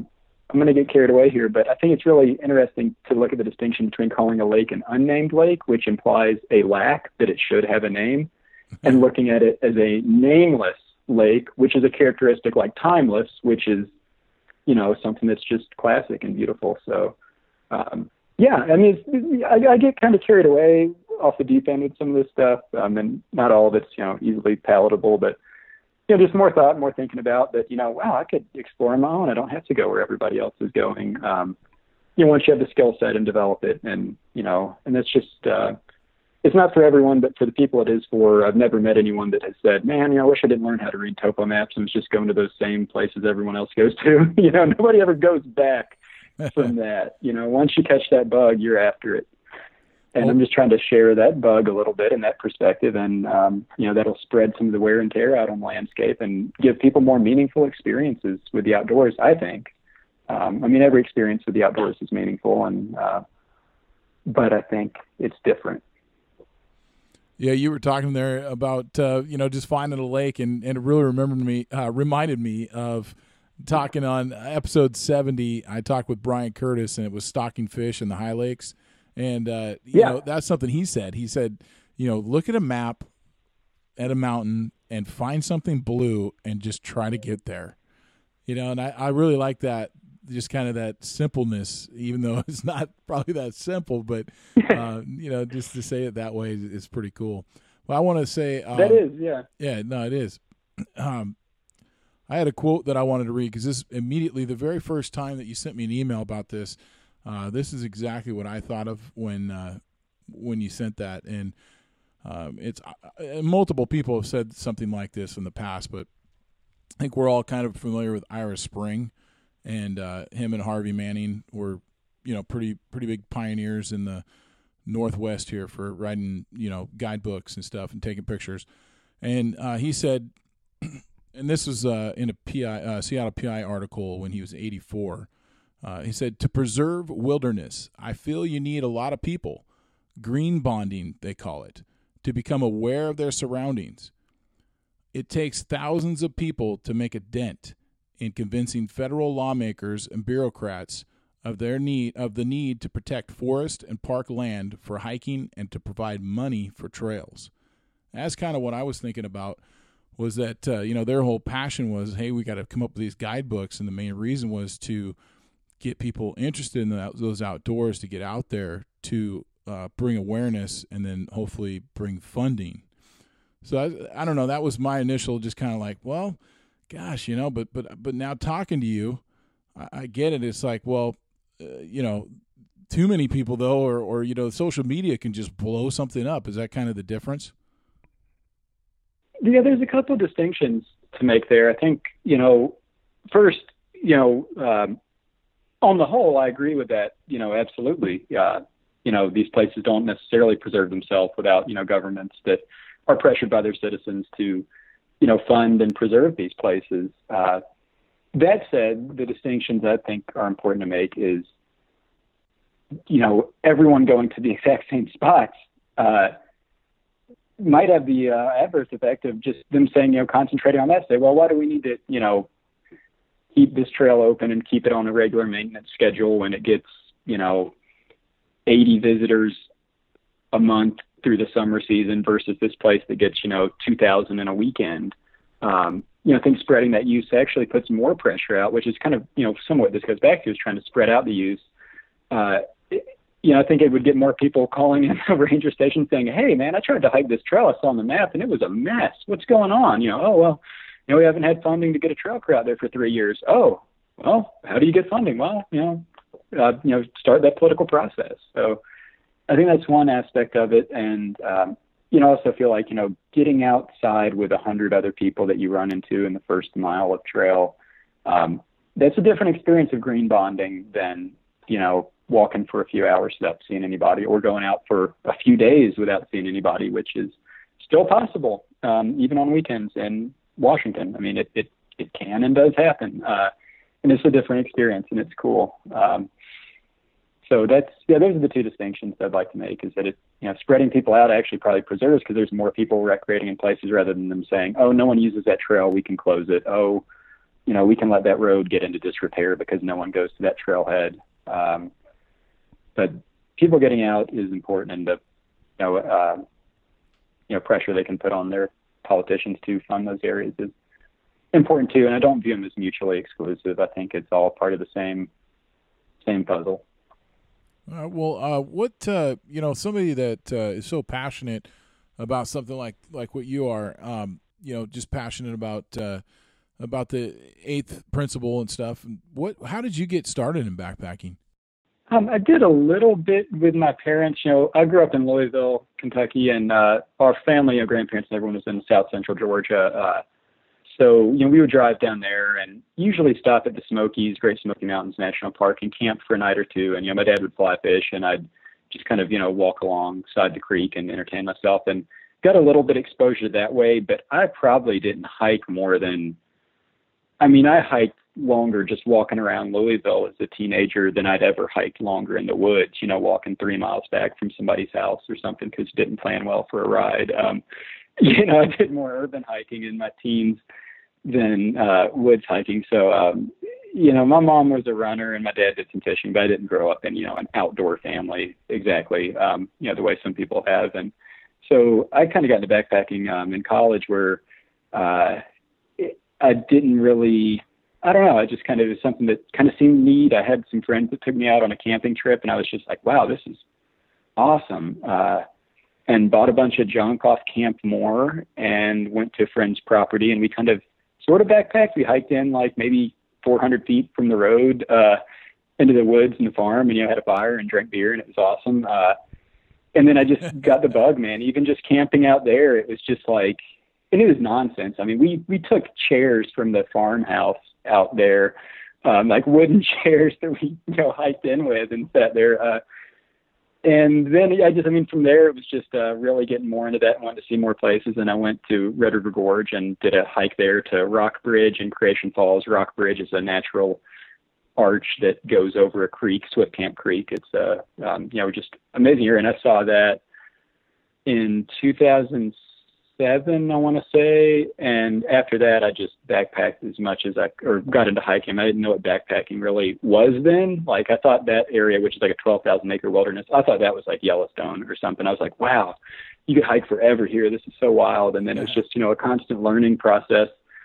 I'm going to get carried away here, but I think it's really interesting to look at the distinction between calling a lake an unnamed lake, which implies a lack that it should have a name, and looking at it as a nameless lake, which is a characteristic like timeless, which is, you know, something that's just classic and beautiful. So, um, yeah, I mean, it's, I, I get kind of carried away off the deep end with some of this stuff, um, and not all of it's, you know, easily palatable, but, you know, just more thought, more thinking about that, you know, wow, I could explore on my own. I don't have to go where everybody else is going. Um, you know, once you have the skill set and develop it, and, you know, and that's just, uh, it's not for everyone, but for the people it is for. I've never met anyone that has said, man, you know, I wish I didn't learn how to read topo maps and was just going to those same places everyone else goes to. You know, nobody ever goes back from that. You know, once you catch that bug, you're after it. And well, I'm just trying to share that bug a little bit in that perspective. And, um, you know, that'll spread some of the wear and tear out on the landscape and give people more meaningful experiences with the outdoors, I think. Um, I mean, every experience with the outdoors is meaningful, and uh, but I think it's different. Yeah, you were talking there about uh, you know, just finding a lake, and, and it really remembered me, uh, reminded me of talking on episode seventy. I talked with Brian Curtis, and it was stocking fish in the high lakes, and uh, you yeah. know, that's something he said. He said, you know, look at a map at a mountain and find something blue and just try to get there. You know, and I, I really like that. Just kind of that simpleness, even though it's not probably that simple, but, uh, you know, just to say it that way is, is pretty cool. Well, I want to say um, that is, yeah. Yeah, no, it is. Um, I had a quote that I wanted to read because this immediately, the very first time that you sent me an email about this, uh, this is exactly what I thought of when, uh, when you sent that. And um, it's uh, multiple people have said something like this in the past, but I think we're all kind of familiar with Ira Spring. And uh, him and Harvey Manning were, you know, pretty pretty big pioneers in the Northwest here for writing, you know, guidebooks and stuff and taking pictures. And uh, he said, and this was uh, in a P I, uh, Seattle P I article when he was eighty-four. Uh, he said, to preserve wilderness, I feel you need a lot of people, green bonding, they call it, to become aware of their surroundings. It takes thousands of people to make a dent in convincing federal lawmakers and bureaucrats of their need of the need to protect forest and park land for hiking and to provide money for trails. That's kind of what I was thinking about, was that uh, you know, their whole passion was, hey, we got to come up with these guidebooks, and the main reason was to get people interested in the, those outdoors, to get out there, to uh, bring awareness, and then hopefully bring funding. So I, I don't know, that was my initial just kind of like, well, gosh, you know, but but but now talking to you, I, I get it. It's like, well, uh, you know, too many people though, or or you know, social media can just blow something up. Is that kind of the difference? Yeah, there's a couple of distinctions to make there. I think, you know, first, you know, um, on the whole, I agree with that. You know, absolutely. Uh, you know, these places don't necessarily preserve themselves without, you know, governments that are pressured by their citizens to, you know, fund and preserve these places. Uh, that said, the distinctions I think are important to make is, you know, everyone going to the exact same spots uh, might have the uh, adverse effect of just them saying, you know, concentrating on that. Say, well, why do we need to, you know, keep this trail open and keep it on a regular maintenance schedule when it gets, you know, eighty visitors a month through the summer season versus this place that gets, you know, two thousand in a weekend. Um, you know, I think spreading that use actually puts more pressure out, which is kind of, you know, somewhat this goes back to is trying to spread out the use. Uh, it, you know, I think it would get more people calling in a ranger station saying, hey, man, I tried to hike this trail I saw on the map and it was a mess. What's going on? You know, oh, well, you know, we haven't had funding to get a trail crew out there for three years. Oh, well, how do you get funding? Well, you know, uh, you know, start that political process. So I think that's one aspect of it. And, um, you know, also feel like, you know, getting outside with a hundred other people that you run into in the first mile of trail, um, that's a different experience of green bonding than, you know, walking for a few hours without seeing anybody or going out for a few days without seeing anybody, which is still possible, um, even on weekends in Washington. I mean, it, it, it can and does happen. Uh, and it's a different experience and it's cool. Um, So that's, yeah, those are the two distinctions I'd like to make, is that it, you know, spreading people out actually probably preserves because there's more people recreating in places rather than them saying, oh, no one uses that trail, we can close it. Oh, you know, we can let that road get into disrepair because no one goes to that trailhead. Um, but people getting out is important, and the, you know, uh, you know, pressure they can put on their politicians to fund those areas is important too. And I don't view them as mutually exclusive. I think it's all part of the same, same puzzle. Uh, well, uh, what, uh, you know, somebody that uh, is so passionate about something like, like what you are, um, you know, just passionate about, uh, about the eighth principle and stuff. What, how did you get started in backpacking? Um, I did a little bit with my parents. You know, I grew up in Louisville, Kentucky, and uh, our family, you know, grandparents and everyone was in South Central Georgia. Uh, so, you know, we would drive down there and usually stop at the Smokies, Great Smoky Mountains National Park, and camp for a night or two. And, you know, my dad would fly fish, and I'd just kind of, you know, walk alongside the creek and entertain myself, and got a little bit exposure that way. But I probably didn't hike more than, I mean, I hiked longer just walking around Louisville as a teenager than I'd ever hiked longer in the woods, you know, walking three miles back from somebody's house or something because you didn't plan well for a ride. Um, you know, I did more urban hiking in my teens than uh, woods hiking. So, um, you know, my mom was a runner and my dad did some fishing, but I didn't grow up in, you know, an outdoor family exactly, um, you know, the way some people have. And so I kind of got into backpacking um, in college where uh, it, I didn't really, I don't know, it just kind of was something that kind of seemed neat. I had some friends that took me out on a camping trip, and I was just like, wow, this is awesome. Uh, and bought a bunch of junk off Camp Moore and went to a friend's property, and we kind of sort of backpacked. We hiked in like maybe four hundred feet from the road uh, into the woods and the farm, and, you know, had a fire and drank beer, and it was awesome. Uh, and then I just got the bug, man. Even just camping out there, it was just like, and it was nonsense. I mean, we, we took chairs from the farmhouse out there, um, like wooden chairs that we, you know, hiked in with and sat there. Uh, and then I just, I mean, from there, it was just uh, really getting more into that and wanted to see more places. And I went to Red River Gorge and did a hike there to Rock Bridge and Creation Falls. Rock Bridge is a natural arch that goes over a creek, Swift Camp Creek. It's, uh, um, you know, just amazing here. And I saw that in two thousand seven, I want to say. And after that, I just backpacked as much as I, or got into hiking. I didn't know what backpacking really was then. Like, I thought that area, which is like a twelve thousand acre wilderness, I thought that was like Yellowstone or something. I was like, wow, you could hike forever here. This is so wild. And then it was just, you know, a constant learning process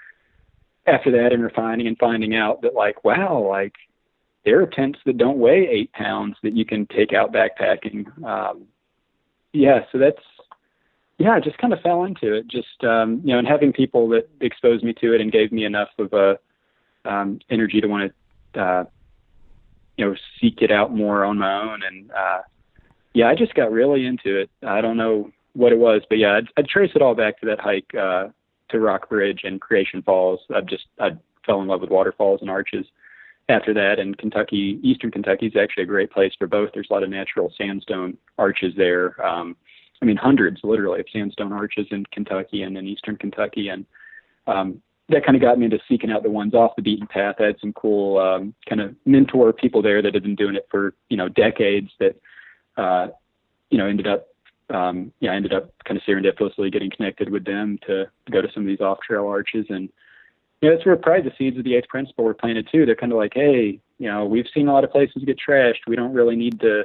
after that, and refining and finding out that, like, wow, like there are tents that don't weigh eight pounds that you can take out backpacking. Um, yeah. So that's, yeah, I just kind of fell into it, just, um, you know, and having people that exposed me to it and gave me enough of a um, energy to want to, uh, you know, seek it out more on my own. And, uh, yeah, I just got really into it. I don't know what it was, but yeah, I'd, I'd trace it all back to that hike uh, to Rock Bridge and Creation Falls. I just, I fell in love with waterfalls and arches after that. And Kentucky, Eastern Kentucky is actually a great place for both. There's a lot of natural sandstone arches there. Um, I mean, hundreds literally of sandstone arches in Kentucky and in Eastern Kentucky. And um, that kind of got me into seeking out the ones off the beaten path. I had some cool um, kind of mentor people there that had been doing it for, you know, decades that, uh, you know, ended up, um, yeah, I ended up kind of serendipitously getting connected with them to go to some of these off trail arches. And, you know, that's where probably the seeds of the eighth principle were planted too. They're kind of like, hey, you know, we've seen a lot of places get trashed. We don't really need to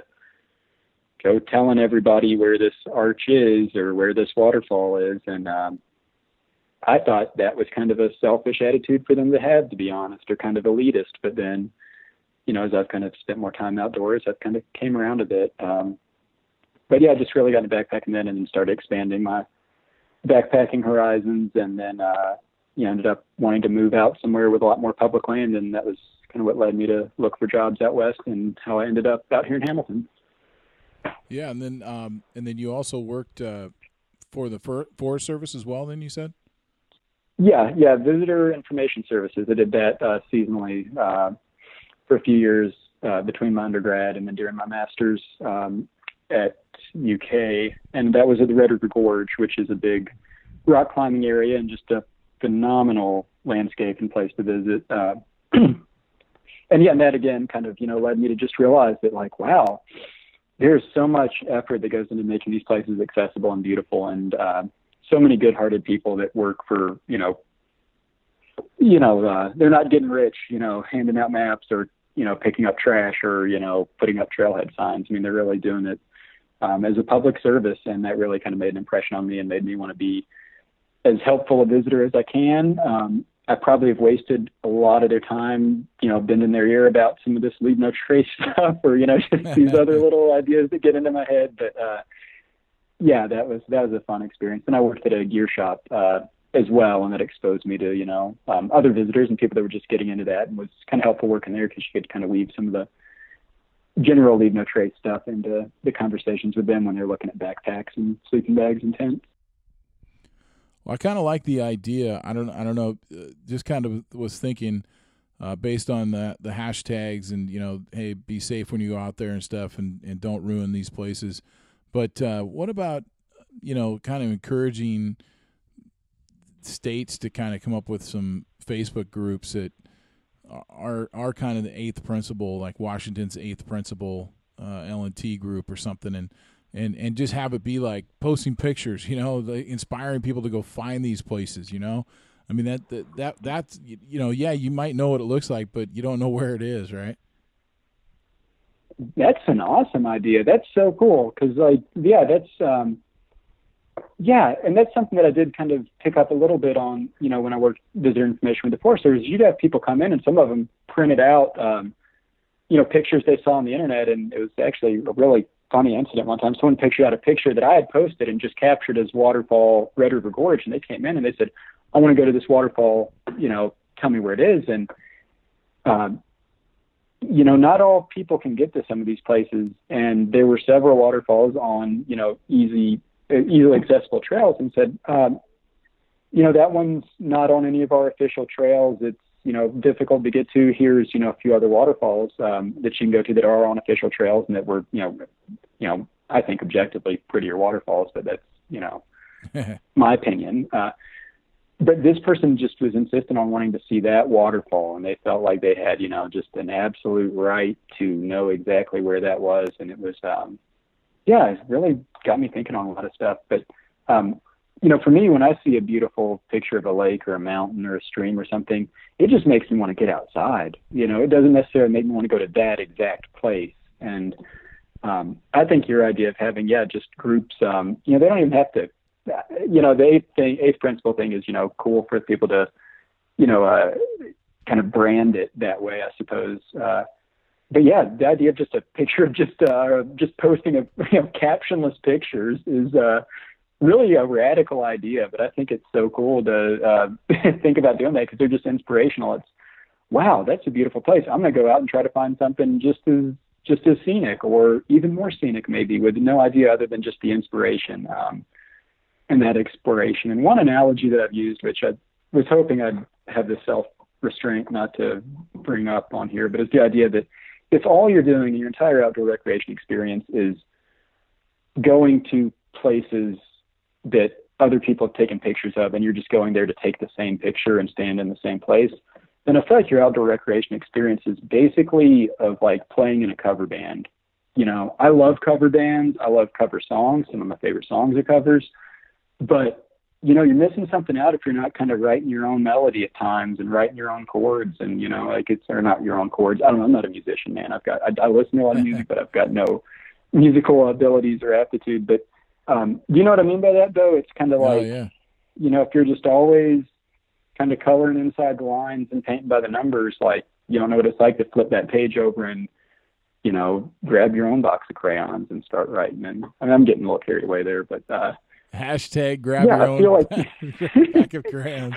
go telling everybody where this arch is or where this waterfall is. And um, I thought that was kind of a selfish attitude for them to have, to be honest, or kind of elitist. But then, you know, as I've kind of spent more time outdoors, I've kind of came around a bit. Um, but yeah, I just really got into backpacking then and then started expanding my backpacking horizons. And then, uh, you know, ended up wanting to move out somewhere with a lot more public land. And that was kind of what led me to look for jobs out west and how I ended up out here in Hamilton. Yeah, and then um, and then you also worked uh, for the Forest Service as well. Then you said. Yeah, yeah, Visitor Information Services. I did that uh, seasonally uh, for a few years uh, between my undergrad and then during my master's um, at U K, and that was at the Red River Gorge, which is a big rock climbing area and just a phenomenal landscape and place to visit. Uh, and yeah, and that again kind of, you know, led me to just realize that, like, wow, there's so much effort that goes into making these places accessible and beautiful, and uh, so many good-hearted people that work for, you know, you know, uh, they're not getting rich, you know, handing out maps or, you know, picking up trash or, you know, putting up trailhead signs. I mean, they're really doing it um, as a public service, and that really kind of made an impression on me and made me want to be as helpful a visitor as I can. Um, I probably have wasted a lot of their time, you know, bending their ear about some of this leave no trace stuff, or, you know, just these other little ideas that get into my head. But uh, yeah, that was that was a fun experience. And I worked at a gear shop uh, as well, and that exposed me to, you know, um, other visitors and people that were just getting into that, and was kind of helpful working there because you could kind of weave some of the general leave no trace stuff into the conversations with them when they're looking at backpacks and sleeping bags and tents. Well, I kind of like the idea. I don't, I don't know. Uh, just kind of was thinking, uh, based on the the hashtags and, you know, hey, be safe when you go out there and stuff, and, and don't ruin these places. But uh, what about, you know, kind of encouraging states to kind of come up with some Facebook groups that are are kind of the eighth principle, like Washington's eighth principle, uh, L and T group or something, and. And and just have it be like posting pictures, you know, the, inspiring people to go find these places, you know. I mean, that, that that that's, you know, yeah, you might know what it looks like, but you don't know where it is, right? That's an awesome idea. That's so cool because, like, yeah, that's, um, yeah, and that's something that I did kind of pick up a little bit on, you know, when I worked visitor information with the Forest Service. You'd have people come in and some of them printed out, um, you know, pictures they saw on the internet, and it was actually a really funny incident one time. Someone pictured out a picture that I had posted and just captured as waterfall Red River Gorge, and they came in and they said, I want to go to this waterfall, you know, tell me where it is. And, um, you know, not all people can get to some of these places, and there were several waterfalls on, you know, easy, easily accessible trails, and said, um, you know, that one's not on any of our official trails. It's, you know, difficult to get to. Here's, you know, a few other waterfalls um, that you can go to that are on official trails and that were, you know, you know, I think objectively prettier waterfalls, but that's, you know, my opinion. Uh, but this person just was insistent on wanting to see that waterfall, and they felt like they had, you know, just an absolute right to know exactly where that was. And it was, um, yeah, it really got me thinking on a lot of stuff. But, um, you know, for me, when I see a beautiful picture of a lake or a mountain or a stream or something, it just makes me want to get outside. You know, it doesn't necessarily make me want to go to that exact place. And um, I think your idea of having, yeah, just groups, um, you know, they don't even have to, you know, the eighth thing, eighth principle thing is, you know, cool for people to, you know, uh, kind of brand it that way, I suppose. Uh, but yeah, the idea of just a picture of just, uh, just posting a, you know, captionless pictures is, uh, really a radical idea, but I think it's so cool to uh, think about doing that because they're just inspirational. It's, wow, that's a beautiful place. I'm going to go out and try to find something just as just as scenic, or even more scenic maybe, with no idea other than just the inspiration um, and that exploration. And one analogy that I've used, which I was hoping I'd have the self-restraint not to bring up on here, but it's the idea that if all you're doing in your entire outdoor recreation experience is going to places that other people have taken pictures of, and you're just going there to take the same picture and stand in the same place, then I feel like your outdoor recreation experience is basically of like playing in a cover band. You know, I love cover bands. I love cover songs. Some of my favorite songs are covers, but you know, you're missing something out if you're not kind of writing your own melody at times and writing your own chords, and, you know, like it's, or not your own chords. I don't know. I'm not a musician, man. I've got, I, I listen to a lot of music, but I've got no musical abilities or aptitude, but Um, you know what I mean by that, though? It's kind of like, oh, yeah. you know, if you're just always kind of coloring inside the lines and painting by the numbers, like, you don't know what it's like to flip that page over and, you know, grab your own box of crayons and start writing. And I mean, I'm getting a little carried away there, but uh, hashtag grab yeah, your I own feel like, pack of crayons.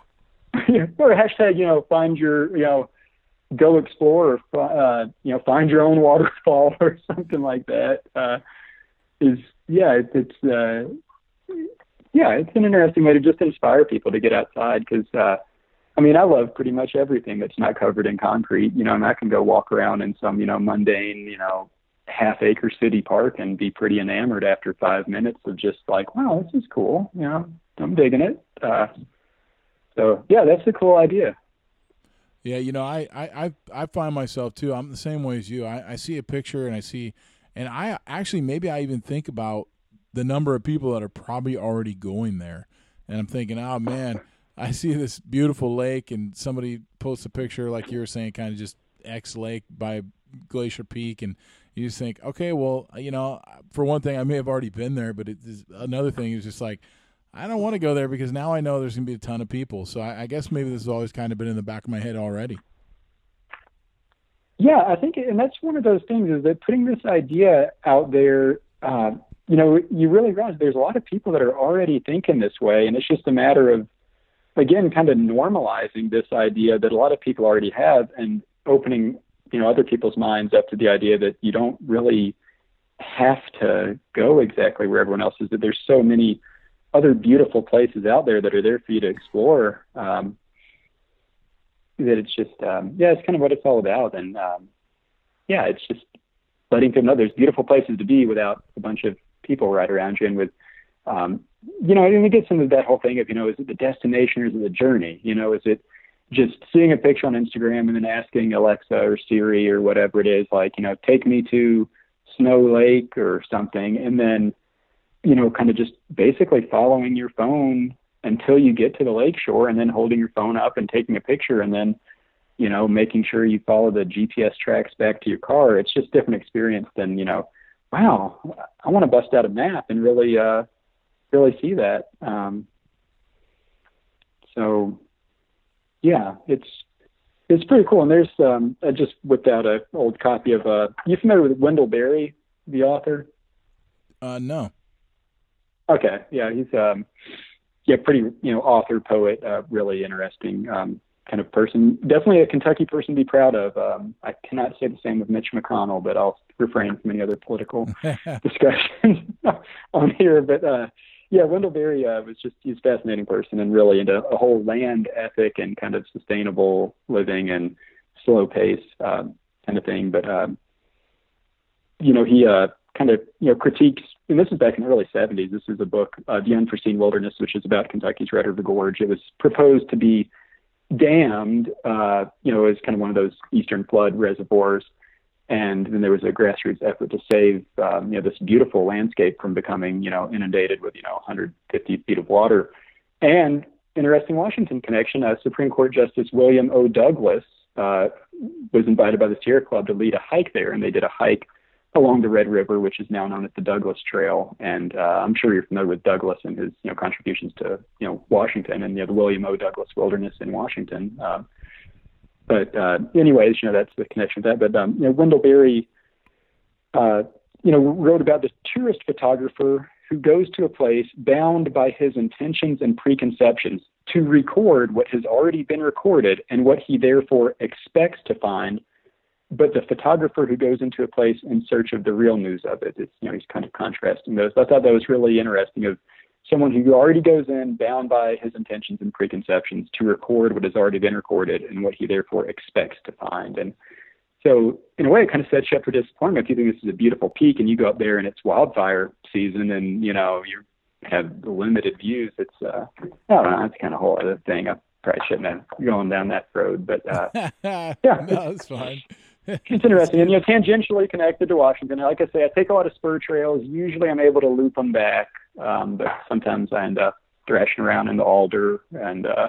Or hashtag, you know, find your, you know, go explore, or, uh, you know, find your own waterfall or something like that. Uh, is, yeah, it, it's, uh, yeah, it's an interesting way to just inspire people to get outside. Cause, uh, I mean, I love pretty much everything that's not covered in concrete, you know, and I can go walk around in some, you know, mundane, you know, half acre city park and be pretty enamored after five minutes of just like, wow, this is cool. You know, I'm digging it. Uh, so yeah, that's a cool idea. Yeah. You know, I, I, I, I find myself too, I'm the same way as you. I, I see a picture and I see, and I actually, maybe I even think about the number of people that are probably already going there. And I'm thinking, oh man, I see this beautiful lake, and somebody posts a picture, like you were saying, kind of just X Lake by Glacier Peak, and you just think, okay, well, you know, for one thing, I may have already been there, but it's another thing is just like, I don't want to go there because now I know there's going to be a ton of people. So I, I guess maybe this has always kind of been in the back of my head already. Yeah, I think, and that's one of those things is that putting this idea out there, uh, you know, you really realize there's a lot of people that are already thinking this way, and it's just a matter of, again, kind of normalizing this idea that a lot of people already have and opening, you know, other people's minds up to the idea that you don't really have to go exactly where everyone else is, that there's so many other beautiful places out there that are there for you to explore, um, that it's just, um, yeah, it's kind of what it's all about. And, um, yeah, it's just letting people know there's beautiful places to be without a bunch of people right around you. And with, um, you know, and it gets into that whole thing of, you know, is it the destination or is it the journey? You know, is it just seeing a picture on Instagram and then asking Alexa or Siri or whatever it is, like, you know, take me to Snow Lake or something, and then, you know, kind of just basically following your phone until you get to the lake shore, and then holding your phone up and taking a picture, and then, you know, making sure you follow the G P S tracks back to your car. It's just a different experience than, you know, wow, I want to bust out a map and really, uh, really see that. Um, so yeah, it's, it's pretty cool. And there's, um, I just whipped out a old copy of, uh, you familiar with Wendell Berry, the author? Uh, no. Okay. Yeah. He's, um, yeah, pretty, you know, author, poet, uh, really interesting, um, kind of person. Definitely a Kentucky person to be proud of. Um, I cannot say the same of Mitch McConnell, but I'll refrain from any other political discussion on here. But, uh, yeah, Wendell Berry uh, was just, he's a fascinating person and really into a whole land ethic and kind of sustainable living and slow pace uh, kind of thing. But, um, you know, he uh, kind of, you know, critiques, and this is back in the early seventies. This is a book, uh, The Unforeseen Wilderness, which is about Kentucky's Red River Gorge. It was proposed to be dammed, uh, you know, as kind of one of those eastern flood reservoirs. And then there was a grassroots effort to save, um, you know, this beautiful landscape from becoming, you know, inundated with, you know, one hundred fifty feet of water. And interesting Washington connection, uh, Supreme Court Justice William O. Douglas uh, was invited by the Sierra Club to lead a hike there. And they did a hike along the Red River, which is now known as the Douglas Trail. And uh, I'm sure you're familiar with Douglas and his, you know, contributions to, you know, Washington and, you know, the William O. Douglas Wilderness in Washington. Uh, But uh, anyways, you know, that's the connection with that. But, um, you know, Wendell Berry, uh, you know, wrote about this tourist photographer who goes to a place bound by his intentions and preconceptions to record what has already been recorded and what he therefore expects to find. But the photographer who goes into a place in search of the real news of it, it's, you know, he's kind of contrasting those. I thought that was really interesting, of someone who already goes in bound by his intentions and preconceptions to record what has already been recorded and what he therefore expects to find. And so in a way, it kind of sets you up for disappointment. If you think this is a beautiful peak and you go up there and it's wildfire season and, you know, you have limited views, it's, uh, I don't know, that's kind of a whole other thing. I probably shouldn't have gone down that road, but, uh, yeah, no, it's fine. It's interesting. And, you know, tangentially connected to Washington. Like I say, I take a lot of spur trails. Usually I'm able to loop them back. Um, but sometimes I end up thrashing around in the alder and, uh,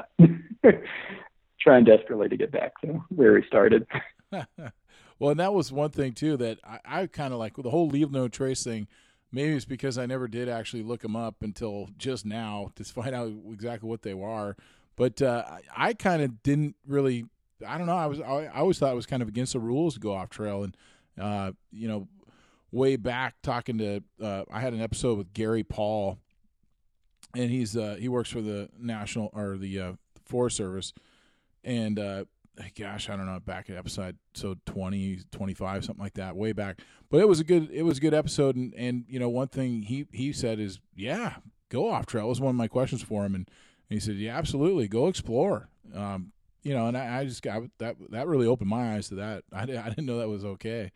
trying desperately to get back to where we started. Well, and that was one thing too, that I, I kind of like the whole leave no trace thing. Maybe it's because I never did actually look them up until just now to find out exactly what they were. But, uh, I, I kind of didn't really, I don't know. I was, I, I always thought it was kind of against the rules to go off trail. And, uh, you know, way back talking to, uh, I had an episode with Gary Paul, and he's, uh, he works for the National or the, uh, Forest Service. And, uh, gosh, I don't know, back at episode, so twenty, twenty-five, something like that, way back. But it was a good, it was a good episode. And, and, you know, one thing he, he said is, yeah, go off trail. It was one of my questions for him. And, and he said, yeah, absolutely. Go explore. Um, you know, and I, I just got that, that really opened my eyes to that. I didn't, I didn't know that was okay.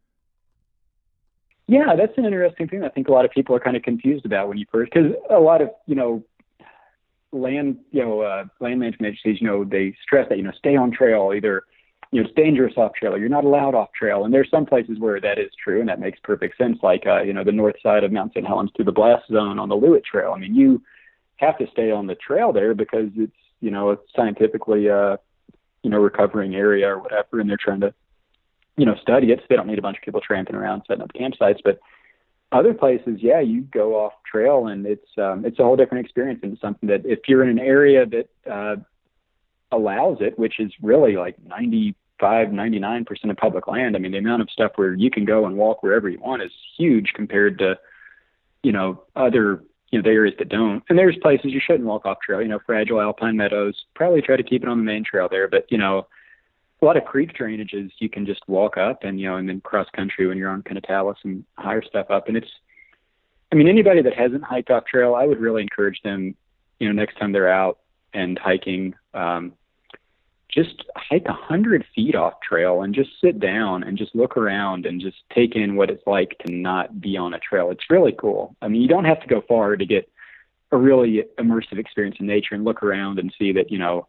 Yeah, that's an interesting thing. I think a lot of people are kind of confused about when you first, because a lot of, you know, land, you know, uh, land management agencies, you know, they stress that, you know, stay on trail, either, you know, it's dangerous off trail, or you're not allowed off trail. And there's some places where that is true, and that makes perfect sense. Like, uh, you know, the north side of Mount Saint Helens through the blast zone on the Lewitt Trail. I mean, you have to stay on the trail there because it's, you know, a scientifically, uh, you know, recovering area or whatever, and they're trying to, you know, study it. So they don't need a bunch of people tramping around setting up campsites. But other places, yeah, you go off trail, and it's um, it's a whole different experience, and something that if you're in an area that uh, allows it, which is really like ninety-five, ninety-nine percent of public land. I mean, the amount of stuff where you can go and walk wherever you want is huge compared to, you know, other, you know, the areas that don't. And there's places you shouldn't walk off trail, you know, fragile alpine meadows, probably try to keep it on the main trail there. But, you know, a lot of creek drainages you can just walk up and, you know, and then cross country when you're on kind of Talus and higher stuff up. And it's, I mean, anybody that hasn't hiked off trail, I would really encourage them, you know, next time they're out and hiking, um, just hike a hundred feet off trail and just sit down and just look around and just take in what it's like to not be on a trail. It's really cool. I mean, you don't have to go far to get a really immersive experience in nature and look around and see that, you know,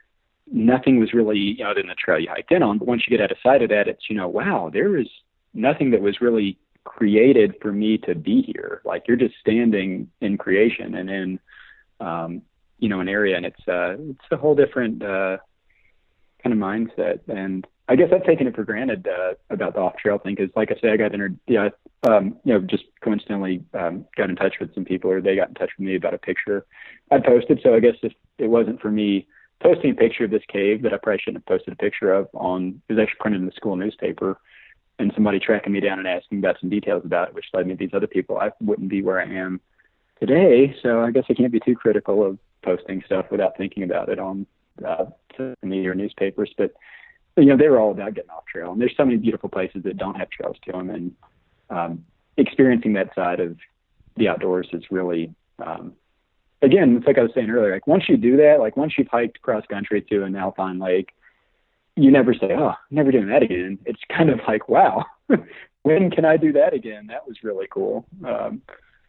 nothing was really, you know, in the trail you hiked in on. But once you get out of sight of that, it's, you know, wow, there is nothing that was really created for me to be here. Like, you're just standing in creation and in, um, you know, an area, and it's, uh, it's a whole different, uh, kind of mindset. And I guess I've taken it for granted uh, about the off trail thing, because like I say, I got inter- yeah, um, you know, just coincidentally um, got in touch with some people, or they got in touch with me about a picture I posted. So I guess if it wasn't for me posting a picture of this cave that I probably shouldn't have posted a picture of on, it was actually printed in the school newspaper, and somebody tracking me down and asking about some details about it, which led me to these other people, I wouldn't be where I am today. So I guess I can't be too critical of posting stuff without thinking about it on uh, media or newspapers. But, you know, they were all about getting off trail. And there's so many beautiful places that don't have trails to them. And um, experiencing that side of the outdoors is really, um, again, it's like I was saying earlier, like once you do that, like once you've hiked cross country to an alpine lake, you never say, oh, I'm never doing that again. It's kind of like, wow, when can I do that again? That was really cool. Um,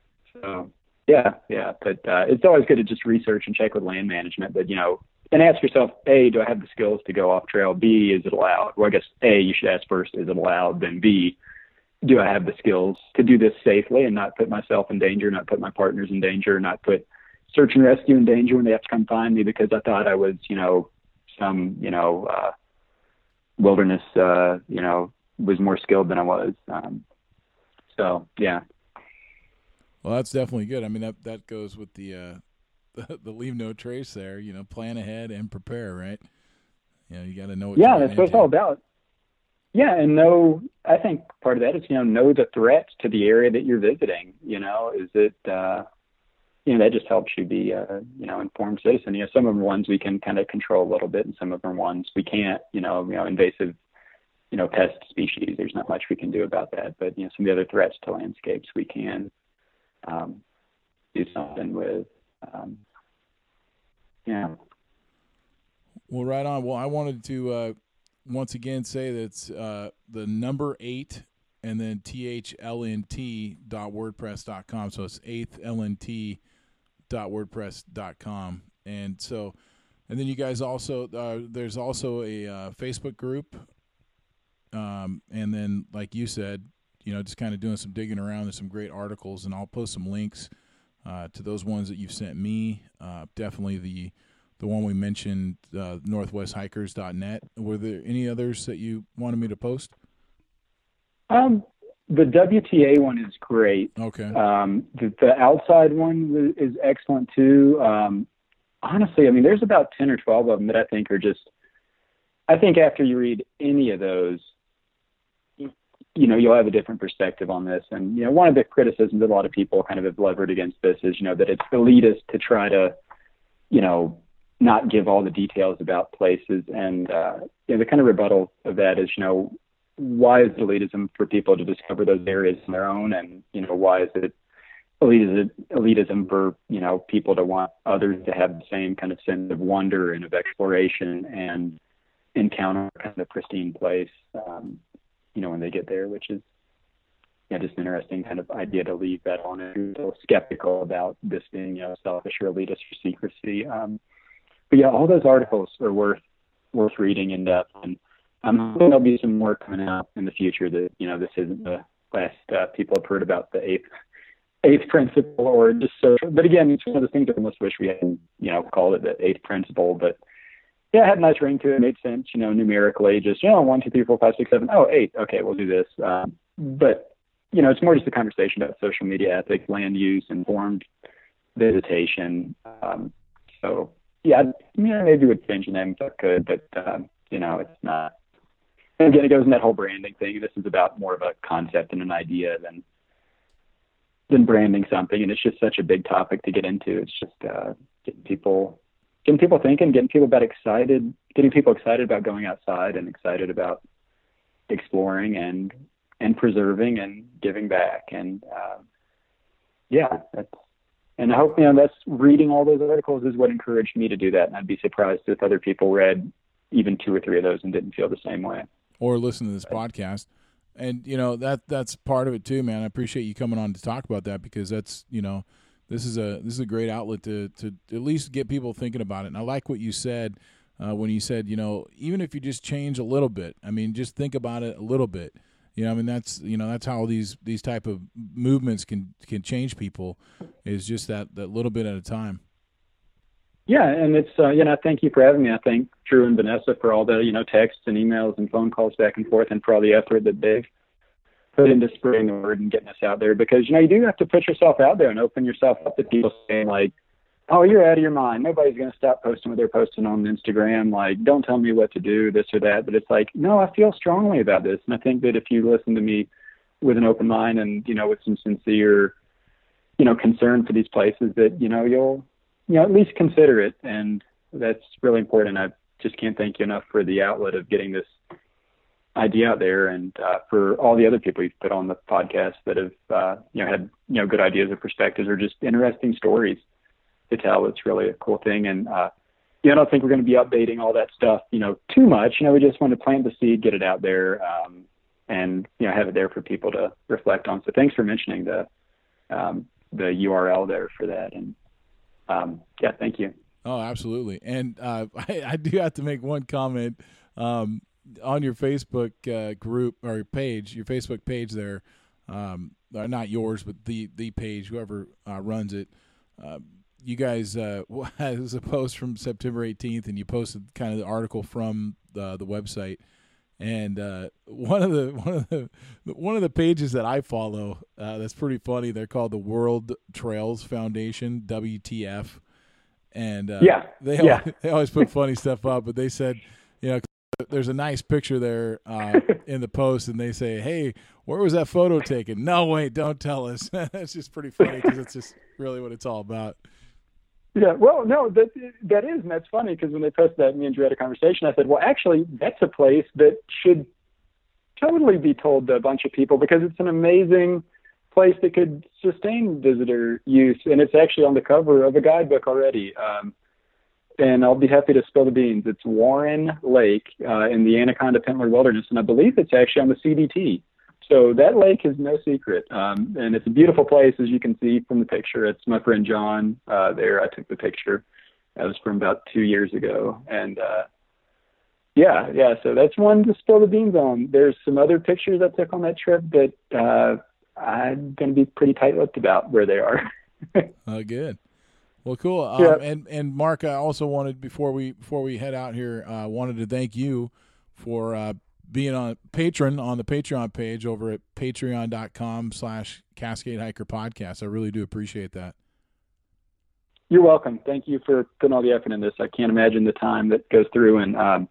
so yeah, yeah. But uh, it's always good to just research and check with land management. But, you know, and ask yourself, A, do I have the skills to go off trail? B, is it allowed? Well, I guess A, you should ask first, is it allowed? Then B, do I have the skills to do this safely and not put myself in danger, not put my partners in danger, not put search and rescue in danger when they have to come find me because I thought I was, you know, some, you know, uh, wilderness, uh, you know, was more skilled than I was. Um, so, yeah. Well, that's definitely good. I mean, that, that goes with the, uh, the, the leave no trace there, you know, plan ahead and prepare, right? You know, you got to know what Yeah, you're that's what it's all about. Yeah, and know, I think part of that is, you know, know the threats to the area that you're visiting. You know, is it, uh, you know, that just helps you be a, you know, informed citizen. You know, some of them are ones we can kind of control a little bit, and some of them are ones we can't. You know, you know, invasive, you know, pest species. There's not much we can do about that. But, you know, some of the other threats to landscapes we can um, do something with. Um, yeah. Well, right on. Well, I wanted to uh, once again say that's uh, the number eight and then T H L N T dot wordpress dot com. So it's eighth L N T dot wordpress dot com. And so, and then you guys also, uh, there's also a uh, Facebook group. Um, and then, like you said, you know, just kind of doing some digging around. There's some great articles, and I'll post some links uh, to those ones that you've sent me. Uh, definitely the the one we mentioned, uh, northwest hikers dot net. Were there any others that you wanted me to post? Um, the W T A one is great. Okay. Um, the, the outside one is excellent too. Um, honestly, I mean, there's about ten or twelve of them that I think are just, I think after you read any of those, you, you know, you'll have a different perspective on this. And, you know, one of the criticisms that a lot of people kind of have levered against this is, you know, that it's elitist to try to, you know, not give all the details about places. And, uh, you know, the kind of rebuttal of that is, you know, why is it elitism for people to discover those areas on their own? And, you know, why is it elitism, elitism for, you know, people to want others to have the same kind of sense of wonder and of exploration and encounter kind of a pristine place, um, you know, when they get there, which is, yeah, just an interesting kind of idea to leave that on. And a little skeptical about this being, you know, selfish or elitist or secrecy. Um, but yeah, all those articles are worth, worth reading in depth. And I'm hoping there'll be some more coming out in the future that, you know, this isn't the last uh, people have heard about the eighth, eighth principle or just social. But again, it's one of the things I almost wish we hadn't, you know, called it the eighth principle. But yeah, it had a nice ring to it. It made sense, you know, numerically. Just, you know, one, two, three, four, five, six, seven. Oh, eight. Okay, we'll do this. Um, but, you know, it's more just a conversation about social media ethics, land use, informed visitation. Um, so, yeah, I mean, I maybe would change the name if I could, but, um, you know, it's not. And again, it goes in that whole branding thing. This is about more of a concept and an idea than than branding something. And it's just such a big topic to get into. It's just uh, getting people getting people thinking, getting people about excited, getting people excited about going outside and excited about exploring and and preserving and giving back. And uh, yeah, that's. And I hope, you know, that's reading all those articles is what encouraged me to do that. And I'd be surprised if other people read even two or three of those and didn't feel the same way. Or listen to this podcast. And, you know, that that's part of it too, man. I appreciate you coming on to talk about that, because that's, you know, this is a this is a great outlet to, to at least get people thinking about it. And I like what you said uh, when you said, you know, even if you just change a little bit, I mean, just think about it a little bit. You know, I mean, that's, you know, that's how these, these type of movements can, can change people, is just that, that little bit at a time. Yeah. And it's, uh, you know, thank you for having me. I thank Drew and Vanessa for all the, you know, texts and emails and phone calls back and forth, and for all the effort that they've put into spreading the word and getting us out there, because, you know, you do have to put yourself out there and open yourself up to people saying like, oh, you're out of your mind. Nobody's going to stop posting what they're posting on Instagram. Like, don't tell me what to do, this or that. But it's like, no, I feel strongly about this. And I think that if you listen to me with an open mind and, you know, with some sincere, you know, concern for these places, that, you know, you'll, you know, at least consider it. And that's really important. I just can't thank you enough for the outlet of getting this idea out there, and uh, for all the other people you've put on the podcast that have, uh, you know, had, you know, good ideas or perspectives or just interesting stories to tell. It's really a cool thing. And, uh, you know, I don't think we're going to be updating all that stuff, you know, too much. You know, we just want to plant the seed, get it out there, um, and, you know, have it there for people to reflect on. So thanks for mentioning the, um, the U R L there for that. And, um, yeah, thank you. Oh, absolutely. And, uh, I, I do have to make one comment, um, on your Facebook, uh, group or page, your Facebook page there, um, not yours, but the, the page, whoever, uh, runs it, uh, you guys, uh, it was a post from September eighteenth, and you posted kind of the article from the the website. And uh, one of the one of the one of the pages that I follow, uh, that's pretty funny. They're called the World Trails Foundation, W T F, and uh, yeah, they yeah. always, they always put funny stuff up. But they said, you know, there's a nice picture there uh, in the post, and they say, "Hey, where was that photo taken?" No, wait, don't tell us. That's just pretty funny, because it's just really what it's all about. Yeah, well, no, that that is, and that's funny, because when they posted that, me and Drew had a conversation. I said, well, actually, that's a place that should totally be told to a bunch of people, because it's an amazing place that could sustain visitor use, and it's actually on the cover of a guidebook already. Um, and I'll be happy to spill the beans. It's Warren Lake uh, in the Anaconda Pentler Wilderness, and I believe it's actually on the C D T. So that lake is no secret, um, and it's a beautiful place, as you can see from the picture. It's my friend John uh, there. I took the picture. That was from about two years ago. And, uh, yeah, yeah, so that's one to spill the beans on. There's some other pictures I took on that trip that uh, I'm going to be pretty tight-lipped about where they are. Oh, good. Well, cool. Um, yeah. And and Mark, I also wanted, before we before we head out here, uh, wanted to thank you for uh, being a patron on the Patreon page over at patreon.com slash Cascade Hiker Podcast. I really do appreciate that. You're welcome. Thank you for putting all the effort in this. I can't imagine the time that goes through, and um,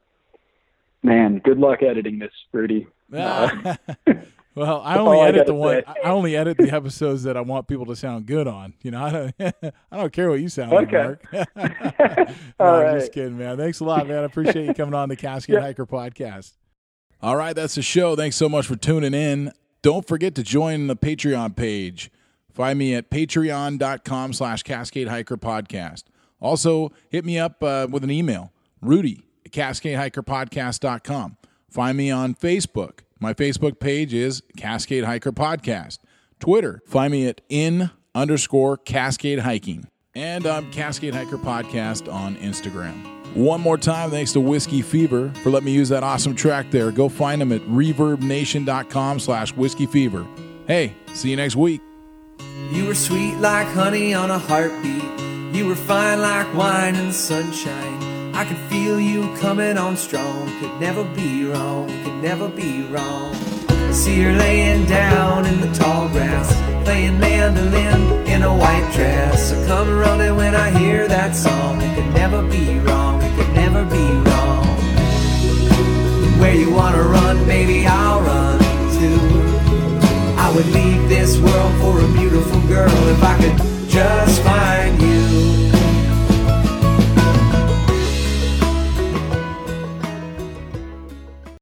man, good luck editing this, Rudy. Uh, well, I only edit I the one. say. I only edit the episodes that I want people to sound good on. You know, I don't. I don't care what you sound like, okay. Mark. all no, I'm right. just kidding, man. Thanks a lot, man. I appreciate you coming on the Cascade yeah. Hiker Podcast. All right, that's the show. Thanks so much for tuning in. Don't forget to join the Patreon page. Find me at patreon.com slash Cascade Hiker Podcast. Also, hit me up uh, with an email, Rudy at cascade hiker podcast dot com. Find me on Facebook. My Facebook page is Cascade Hiker Podcast. Twitter, find me at in underscore Cascade Hiking. And I'm Cascade Hiker Podcast on Instagram. One more time, thanks to Whiskey Fever for letting me use that awesome track there. Go find them at reverb nation dot com slash whiskey fever. Hey, see you next week. You were sweet like honey on a heartbeat. You were fine like wine in the sunshine. I could feel you coming on strong. Could never be wrong, could never be wrong. See her laying down in the tall grass, playing mandolin in a white dress. So come running when I hear that song. It could never be wrong, it could never be wrong. Where you wanna run, baby, I'll run too. I would leave this world for a beautiful